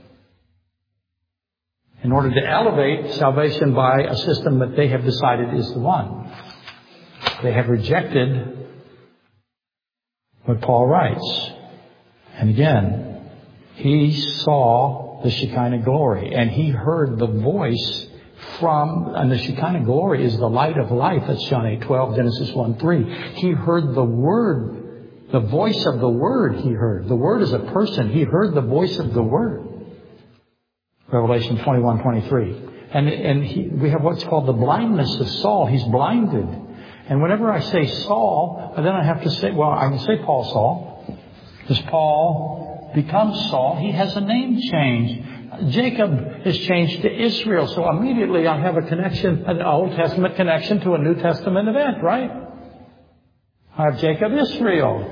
In order to elevate salvation by a system that they have decided is the one. They have rejected what Paul writes. And again, he saw the Shekinah glory, and he heard the voice and the Shekinah glory is the light of life. That's John 8:12, Genesis 1:3. He heard the Word. The voice of the Word he heard. The Word is a person. He heard the voice of the Word. Revelation 21:23. And we have what's called the blindness of Saul. He's blinded. And whenever I say Saul, then I have to say, well, I can say Paul Saul. Does Paul become Saul? He has a name change. Jacob is changed to Israel. So immediately I have a connection, an Old Testament connection to a New Testament event, right? I have Jacob, Israel.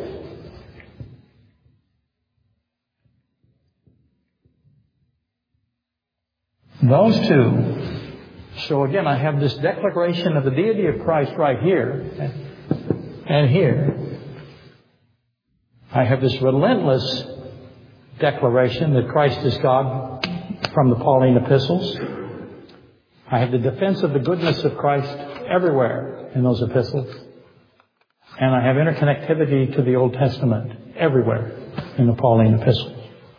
Those two. So again, I have this declaration of the deity of Christ right here and here. I have this relentless declaration that Christ is God from the Pauline epistles. I have the defense of the goodness of Christ everywhere in those epistles. And I have interconnectivity to the Old Testament everywhere in the Pauline epistles.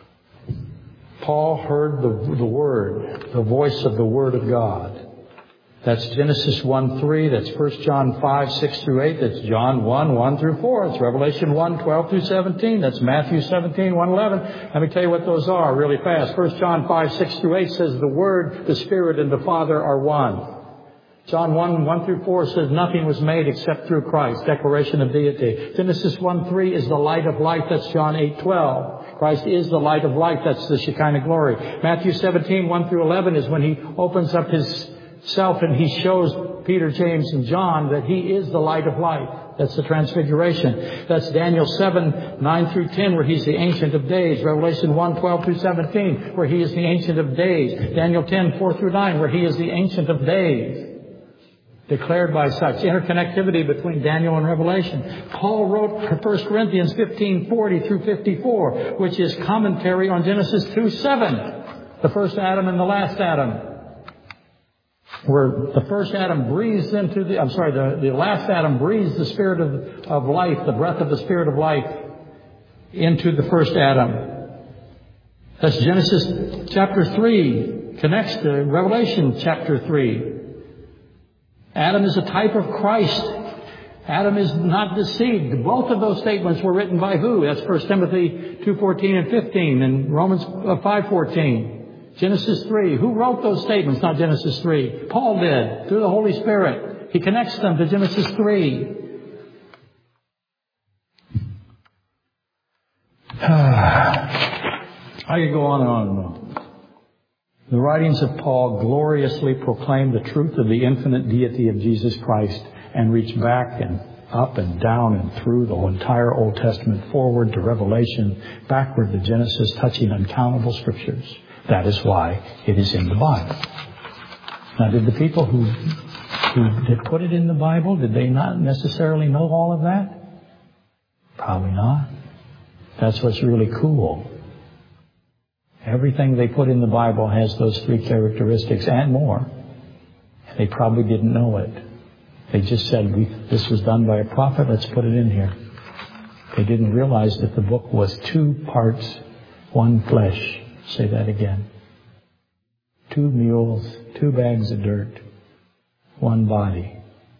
Paul heard the Word, the voice of the Word of God. That's Genesis 1:3. That's 1 John 5:6-8. That's John 1:1-4. That's Revelation 1:12-17. That's Matthew 17:1-11. Let me tell you what those are really fast. 1 John 5:6-8 says the Word, the Spirit, and the Father are one. John 1:1-4 says nothing was made except through Christ. Declaration of deity. Genesis 1:3 is the light of life. That's John 8:12. Christ is the light of life. That's the Shekinah glory. Matthew 17:1-11 is when He opens up His self and He shows Peter, James, and John that He is the light of life. That's the transfiguration. That's Daniel 7:9-10, where He's the Ancient of Days. Revelation 1:12-17, where He is the Ancient of Days. Daniel 10:4-9, where He is the Ancient of Days. Declared by such interconnectivity between Daniel and Revelation. Paul wrote 1 Corinthians 15:40-54, which is commentary on Genesis 2:7, the first Adam and the last Adam. Where the first Adam breathes into the last Adam breathes the spirit of life, the breath of the spirit of life into the first Adam. That's Genesis chapter 3, connects to Revelation chapter 3. Adam is a type of Christ. Adam is not deceived. Both of those statements were written by who? That's 1 Timothy 2:14 and 15 and Romans 5:14. Genesis 3. Who wrote those statements? Not Genesis 3. Paul did, through the Holy Spirit. He connects them to Genesis 3. I could go on and on and on. The writings of Paul gloriously proclaim the truth of the infinite deity of Jesus Christ and reach back and up and down and through the entire Old Testament, forward to Revelation, backward to Genesis, touching uncountable scriptures. That is why it is in the Bible. Now, did the people who did put it in the Bible, did they not necessarily know all of that? Probably not. That's what's really cool. Everything they put in the Bible has those three characteristics and more. They probably didn't know it. They just said, this was done by a prophet, let's put it in here. They didn't realize that the book was 2 parts, 1 flesh. Say that again. 2 mules, 2 bags of dirt, 1 body.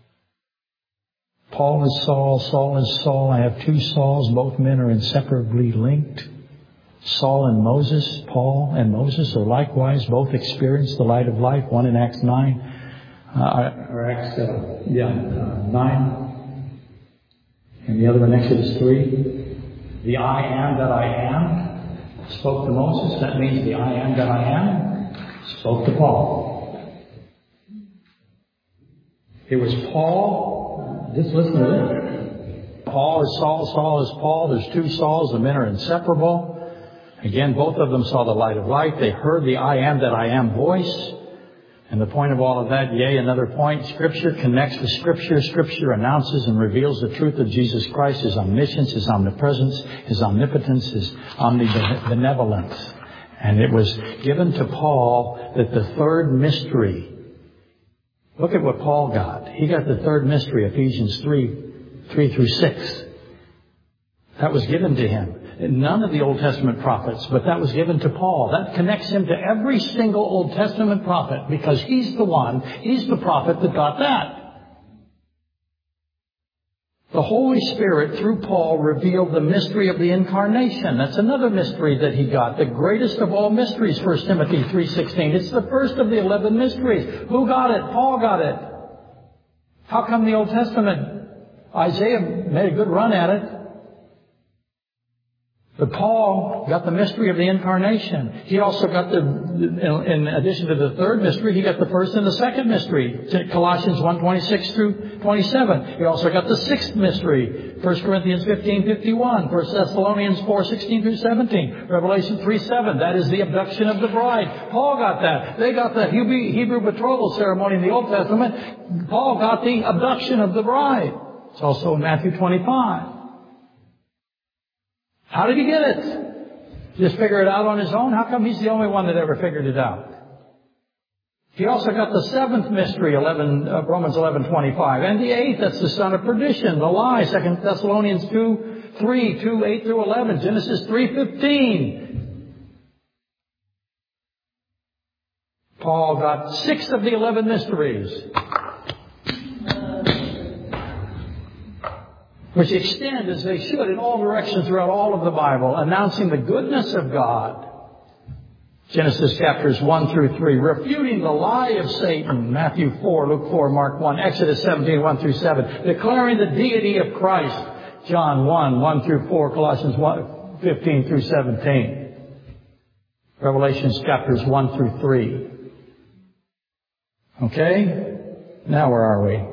Paul is Saul, Saul is Saul. I have 2 Sauls. Both men are inseparably linked. Saul and Moses, Paul and Moses are likewise both experienced the light of life. One in Acts 9, 9, and the other in Exodus 3. The I am that I am spoke to Moses. That means the I am that I am spoke to Paul. It was Paul. Just listen to this. Paul is Saul. Saul is Paul. There's two Sauls. The men are inseparable. Again, both of them saw the light of light. They heard the I am that I am voice. And the point of all of that, yea, another point, Scripture connects to Scripture. Scripture announces and reveals the truth of Jesus Christ, His omniscience, His omnipresence, His omnipotence, His omnibenevolence. And it was given to Paul that the third mystery, look at what Paul got. He got the third mystery, Ephesians 3 through 6. That was given to him. None of the Old Testament prophets, but that was given to Paul. That connects him to every single Old Testament prophet because he's the prophet that got that. The Holy Spirit, through Paul, revealed the mystery of the Incarnation. That's another mystery that he got. The greatest of all mysteries, 1 Timothy 3:16. It's the first of the 11 mysteries. Who got it? Paul got it. How come the Old Testament? Isaiah made a good run at it. But Paul got the mystery of the Incarnation. He also got in addition to the third mystery, he got the first and the second mystery. Colossians 1:26 through 27. He also got the sixth mystery. 1 Corinthians 15:51. 1 Thessalonians 4:16 through 17. Revelation 3:7. That is the abduction of the bride. Paul got that. They got the Hebrew betrothal ceremony in the Old Testament. Paul got the abduction of the bride. It's also in Matthew 25. How did he get it? Just figure it out on his own? How come he's the only one that ever figured it out? He also got the seventh mystery, Romans 11:25. And the eighth, that's the son of perdition, the lie, 2 Thessalonians 2:3, 2:8 through 11, Genesis 3:15. Paul got 6 of the 11 mysteries, which extend as they should in all directions throughout all of the Bible, announcing the goodness of God. Genesis chapters 1 through 3, refuting the lie of Satan, Matthew 4, Luke 4, Mark 1, Exodus 17, 1 through 7, declaring the deity of Christ, John 1, 1 through 4, Colossians 1, 15 through 17, Revelations chapters 1 through 3. Okay? Now where are we?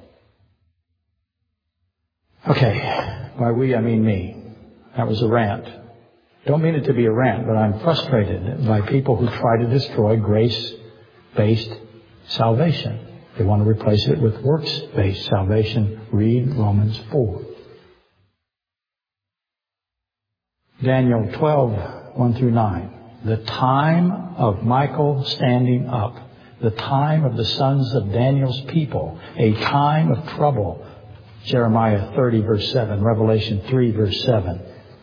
Okay, by we I mean me. That was a rant. Don't mean it to be a rant, but I'm frustrated by people who try to destroy grace-based salvation. They want to replace it with works-based salvation. Read Romans 4. Daniel 12, 1 through 9. The time of Michael standing up. The time of the sons of Daniel's people. A time of trouble. Jeremiah 30, verse 7. Revelation 3, verse 7.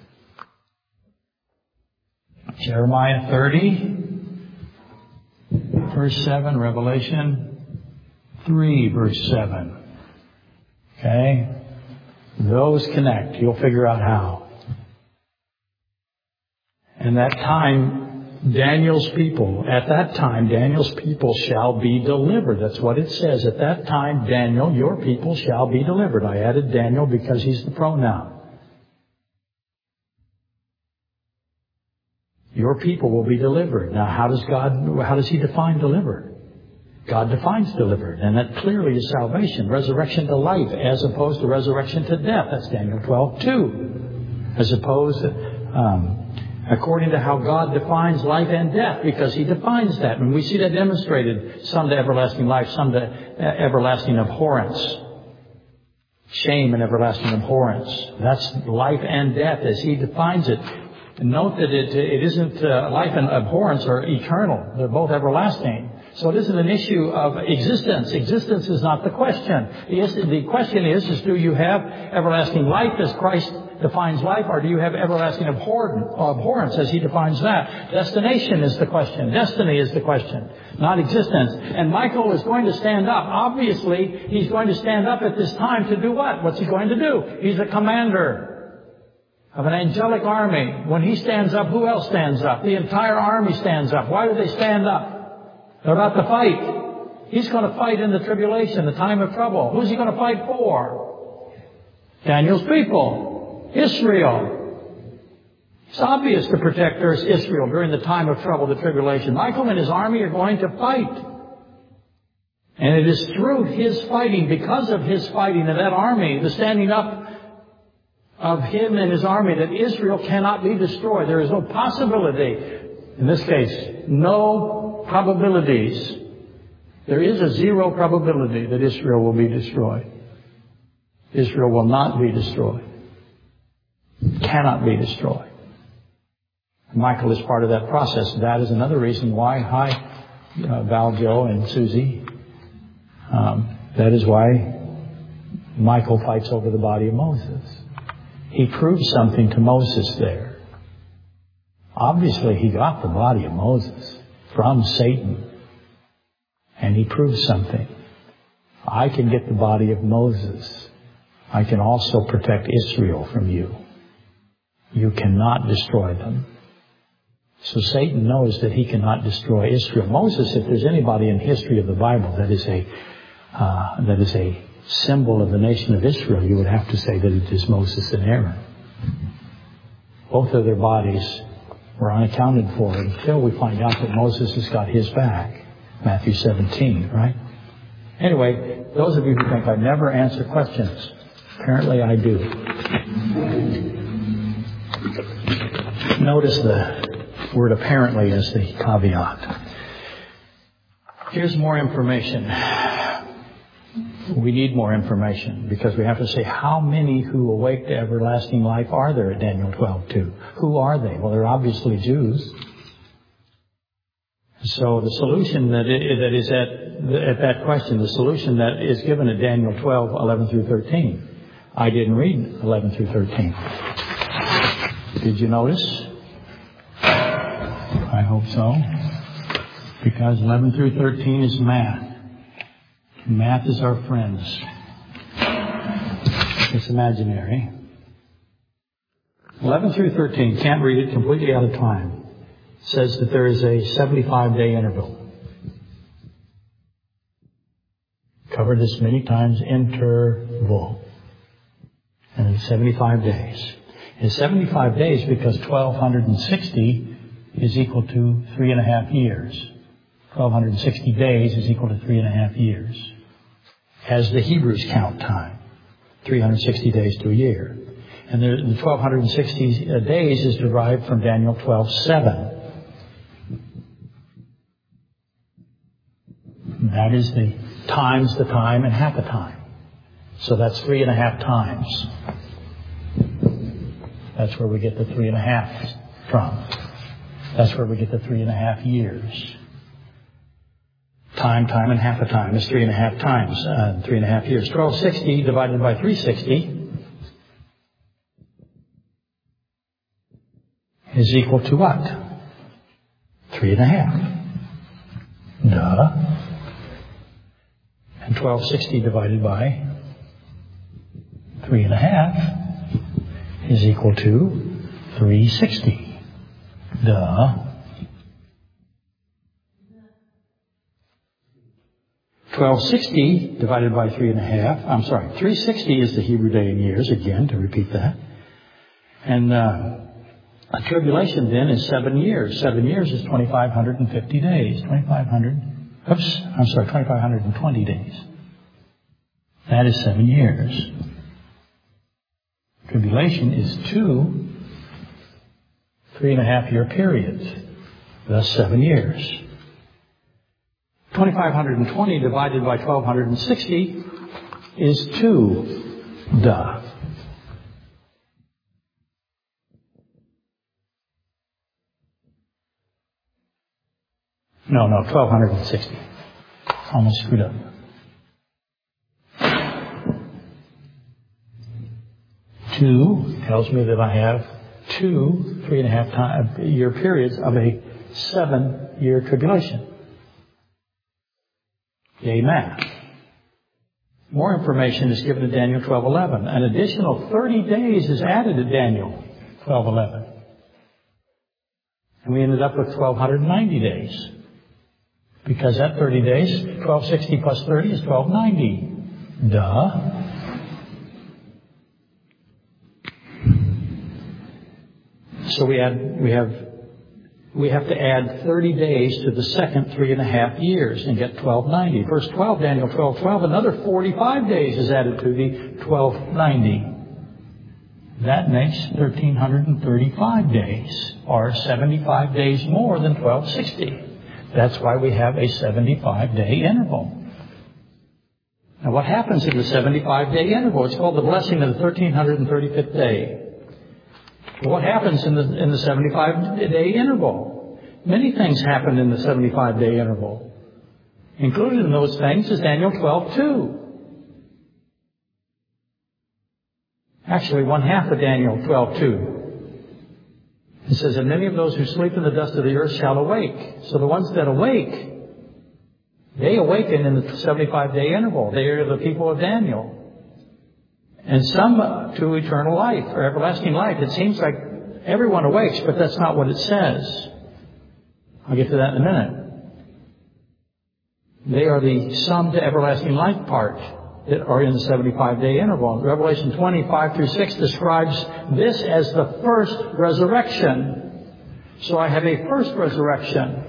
Jeremiah 30, verse 7. Revelation 3, verse 7. Okay? Those connect. You'll figure out how. And that time, Daniel's people, at that time, Daniel's people shall be delivered. That's what it says. At that time, Daniel, your people shall be delivered. I added Daniel because he's the pronoun. Your people will be delivered. Now, how does He define delivered? God defines delivered, and that clearly is salvation, resurrection to life, as opposed to resurrection to death. That's Daniel 12:2. As opposed to, according to how God defines life and death, because He defines that. And we see that demonstrated, some to everlasting life, some to everlasting abhorrence. Shame and everlasting abhorrence. That's life and death as He defines it. And note that it isn't, life and abhorrence are eternal. They're both everlasting. So it isn't an issue of existence. Existence is not the question. The question is do you have everlasting life as Christ defines life, or do you have everlasting abhorrence as He defines that? Destination is the question. Destiny is the question, not existence. And Michael is going to stand up. Obviously, he's going to stand up at this time to do what? What's he going to do? He's a commander of an angelic army. When he stands up, who else stands up? The entire army stands up. Why do they stand up? They're about to fight. He's going to fight in the tribulation, the time of trouble. Who's he going to fight for? Daniel's people. Israel. It's obvious to protect Israel during the time of trouble, the tribulation. Michael and his army are going to fight. And it is through his fighting, because of his fighting of that army, the standing up of him and his army, that Israel cannot be destroyed. There is no possibility, in this case, no probabilities. There is a 0 probability that Israel will be destroyed. Israel will not be destroyed. Cannot be destroyed. Michael is part of that process. That is another reason why, Val, Joe, and Susie, that is why Michael fights over the body of Moses. He proved something to Moses there. Obviously, he got the body of Moses from Satan. And he proved something. I can get the body of Moses. I can also protect Israel from you. You cannot destroy them. So Satan knows that he cannot destroy Israel. Moses, if there's anybody in history of the Bible that is a symbol of the nation of Israel, you would have to say that it is Moses and Aaron. Both of their bodies were unaccounted for until we find out that Moses has got his back. Matthew 17, right? Anyway, those of you who think I never answer questions, apparently I do. Notice the word apparently as the caveat. Here's more information. We need more information because we have to say how many who awake to everlasting life are there at Daniel 12:2? Who are they? Well, they're obviously Jews. So the solution that is at that question, the solution that is given at Daniel 12:11 through 13. I didn't read 11 through 13. Did you notice? I hope so. Because 11 through 13 is math. Math is our friends. It's imaginary. 11 through 13, can't read it, completely out of time. Says that there is a 75-day interval. Covered this many times, interval. And it's 75 days. It's 75 days because 1,260 is equal to 3.5 years. 1,260 days is equal to 3.5 years. As the Hebrews count time. 360 days to a year. And the 1,260 days is derived from Daniel 12:7. That is the time, and half a time. So that's 3.5 times. That's where we get the 3.5 from. That's where we get the 3.5 years. Time, and half a time is 3.5 times, 3.5 years. 1,260 divided by 360 is equal to what? 3.5. Duh. And 1,260 divided by 3.5 is equal to 360. Duh. 1,260 divided by 3.5. 360 is the Hebrew day in years, again, to repeat that. And a tribulation then is 7 years. 7 years is 2,550 days. 2,520 days. That is 7 years. Tribulation is 2 3.5-year periods. Thus 7 years. 2,520 divided by 1,260 is 2. Duh. No, 1,260. Almost screwed up. 2 tells me that I have 2 3.5-year periods of a 7-year tribulation. Yay, math. More information is given in Daniel 12:11. An additional 30 days is added to Daniel 12:11. And we ended up with 1,290 days. Because that 30 days, 1,260 plus 30 is 1,290. Duh. So we have to add 30 days to the second 3.5 years and get 1290. Verse 12, Daniel 12:12, another 45 days is added to the 1290. That makes 1,335 days, or 75 days more than 1260. That's why we have a 75-day interval. Now what happens in the 75-day interval? It's called the blessing of the 1,335th day. What happens in the 75-day interval? Many things happen in the 75-day interval. Included in those things is Daniel 12:2. Actually, 1/2 of Daniel 12:2. It says, and many of those who sleep in the dust of the earth shall awake. So the ones that awake, they awaken in the 75-day interval. They are the people of Daniel. And some to eternal life, or everlasting life. It seems like everyone awakes, but that's not what it says. I'll get to that in a minute. They are the some to everlasting life part that are in the 75-day interval. Revelation 20:5-6 describes this as the first resurrection. So I have a first resurrection.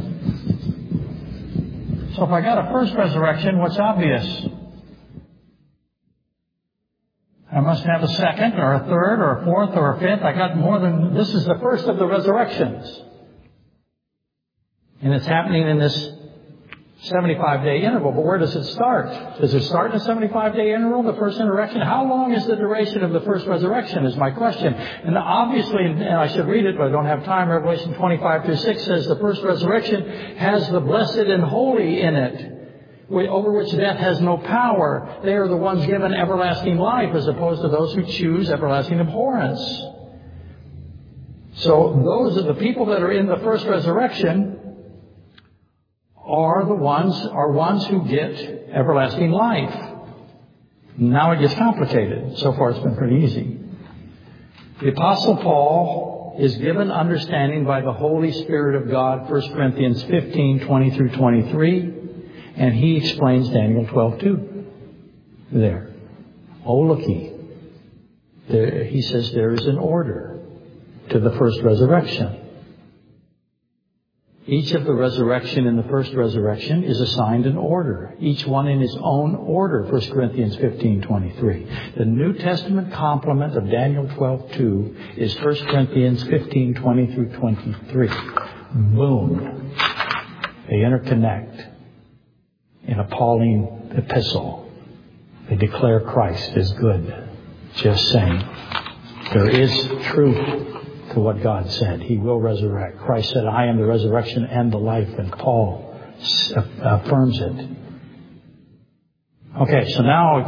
So if I got a first resurrection, what's obvious? I must have a second or a third or a fourth or a fifth. I got more than, this is the first of the resurrections. And it's happening in this 75-day interval. But where does it start? Does it start in a 75-day interval, the first resurrection? How long is the duration of the first resurrection is my question. And obviously, and I should read it, but I don't have time, Revelation 25-6 says the first resurrection has the blessed and holy in it, over which death has no power. They are the ones given everlasting life as opposed to those who choose everlasting abhorrence. So those are the people that are in the first resurrection are ones who get everlasting life. Now it gets complicated. So far it's been pretty easy. The Apostle Paul is given understanding by the Holy Spirit of God, 1 Corinthians 15:20-23. And he explains Daniel 12:2 there. Oh, looky. He says there is an order to the first resurrection. Each of the resurrection in the first resurrection is assigned an order. Each one in his own order, 1 Corinthians 15:23. The New Testament complement of Daniel 12:2 is 1 Corinthians 15:20-23. Boom. They interconnect. In a Pauline epistle, they declare Christ is good. Just saying. There is truth to what God said. He will resurrect. Christ said, I am the resurrection and the life, and Paul affirms it. Okay, so now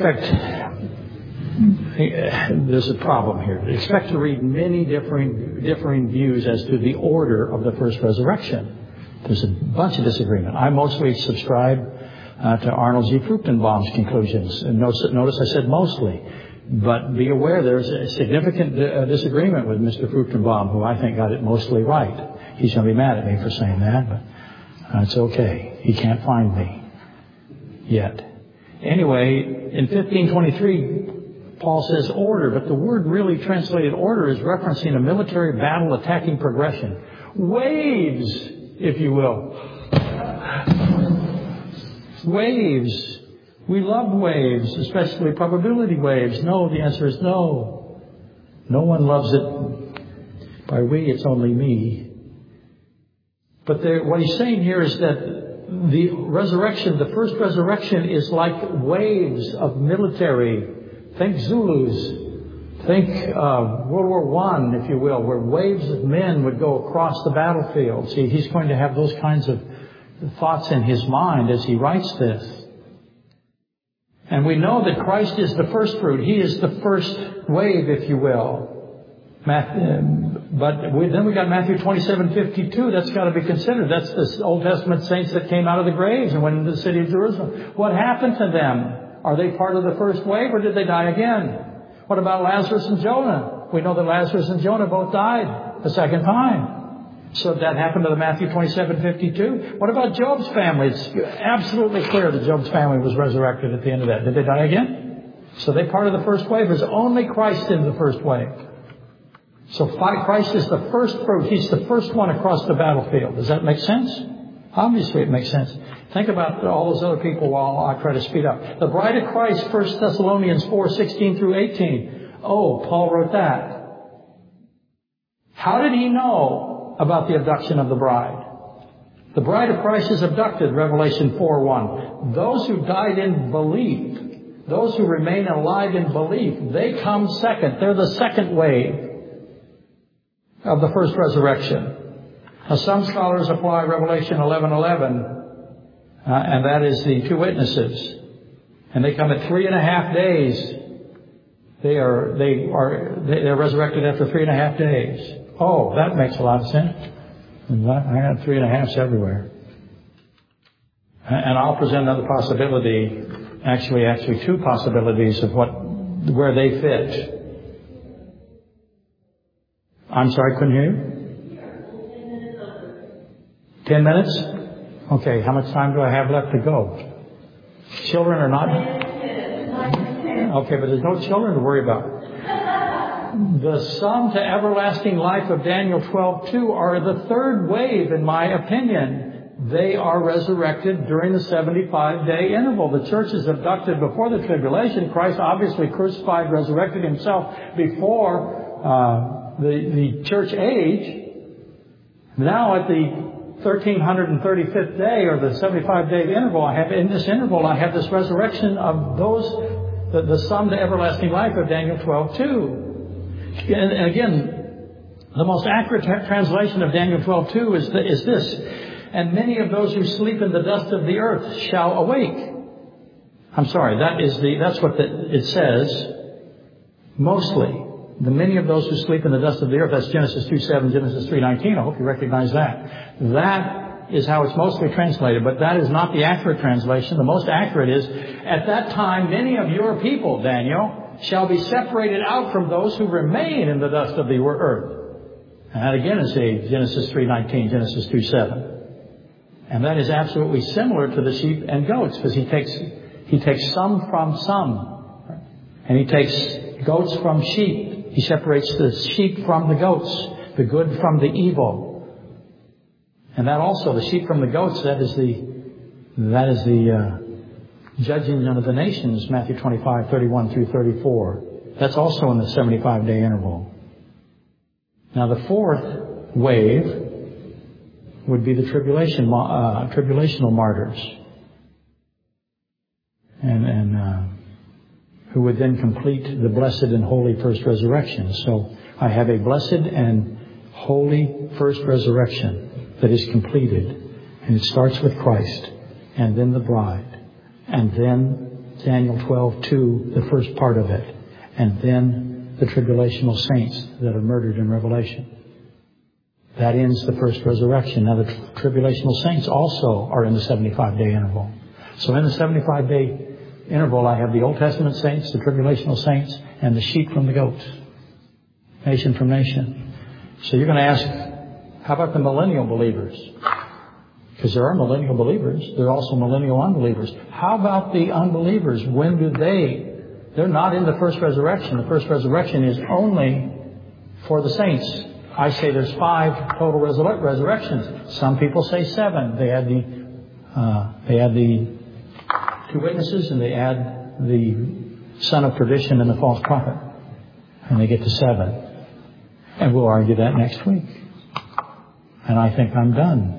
there's a problem here. Expect to read many differing views as to the order of the first resurrection. There's a bunch of disagreement. I mostly subscribe to Arnold G. Fruchtenbaum's conclusions. And notice I said mostly. But be aware there's a significant disagreement with Mr. Fruchtenbaum, who I think got it mostly right. He's going to be mad at me for saying that, but it's okay. He can't find me yet. Anyway, in 15:23, Paul says order, but the word really translated order is referencing a military battle attacking progression. Waves, if you will. Waves. We love waves, especially probability waves. No, the answer is no. No one loves it. By we, it's only me. But what he's saying here is that the resurrection, the first resurrection, is like waves of military. Think Zulus. Think World War I, if you will, where waves of men would go across the battlefield. See, he's going to have those kinds of thoughts in his mind as he writes this. And we know that Christ is the first fruit. He is the first wave, if you will. Then we got Matthew 27:52. That's got to be considered. That's the Old Testament saints that came out of the graves and went into the city of Jerusalem. What happened to them? Are they part of the first wave, or did they die again? What about Lazarus and Jonah? We know that Lazarus and Jonah both died the second time. So that happened to the Matthew 27:52. What about Job's family? It's absolutely clear that Job's family was resurrected at the end of that. Did they die again? So they part of the first wave. There's only Christ in the first wave. So Christ is the first fruit. He's the first one across the battlefield. Does that make sense? Obviously it makes sense. Think about all those other people while I try to speed up. The bride of Christ, 1 Thessalonians 4:16 through 18. Oh, Paul wrote that. How did he know about the abduction of the bride? The bride of Christ is abducted, Revelation 4:1. Those who died in belief, those who remain alive in belief, they come second. They're the second wave of the first resurrection. Now, some scholars apply Revelation 11:11, and that is the two witnesses. And they come at 3.5 days. They're resurrected after 3.5 days. Oh, that makes a lot of sense. I got 3.5s everywhere. And I'll present another possibility, actually two possibilities of where they fit. I'm sorry, couldn't hear you? 10 minutes? Okay, how much time do I have left to go? Children are not? Okay, but there's no children to worry about. The sum to everlasting life of Daniel 12:2 are the third wave, in my opinion. They are resurrected during the 75-day interval. The church is abducted before the tribulation. Christ obviously crucified, resurrected himself before the church age. Now at the 1335th day, or the 75-day interval, I have this resurrection of the sum to everlasting life of Daniel 12:2. And again, the most accurate translation of Daniel 12:2 is this: and many of those who sleep in the dust of the earth shall awake. I'm sorry, that's what it says. Mostly, the many of those who sleep in the dust of the earth. That's Genesis 2:7, Genesis 3:19. I hope you recognize that. That is how it's mostly translated, but that is not the accurate translation. The most accurate is, at that time, many of your people, Daniel, shall be separated out from those who remain in the dust of the earth. And that again is Genesis 3:19, Genesis 2:7. And that is absolutely similar to the sheep and goats, because he takes some from some. And he takes goats from sheep. He separates the sheep from the goats, the good from the evil. And that also, the sheep from the goats, that is the judging of the nations, Matthew 25:31 through 34. That's also in the 75-day interval. Now the fourth wave would be the tribulational martyrs, and who would then complete the blessed and holy first resurrection. So I have a blessed and holy first resurrection that is completed, and it starts with Christ, and then the bride. And then Daniel 12:2, the first part of it. And then the tribulational saints that are murdered in Revelation. That ends the first resurrection. Now the tribulational saints also are in the 75-day interval. So in the 75-day interval, I have the Old Testament saints, the tribulational saints, and the sheep from the goats. Nation from nation. So you're going to ask, how about the millennial believers? Because there are millennial believers. There are also millennial unbelievers. How about the unbelievers? When do they're not in the first resurrection. The first resurrection is only for the saints. I say there's 5 total resurrections. Some people say 7. They add the 2 witnesses, and they add the son of perdition and the false prophet. And they get to 7. And we'll argue that next week. And I think I'm done.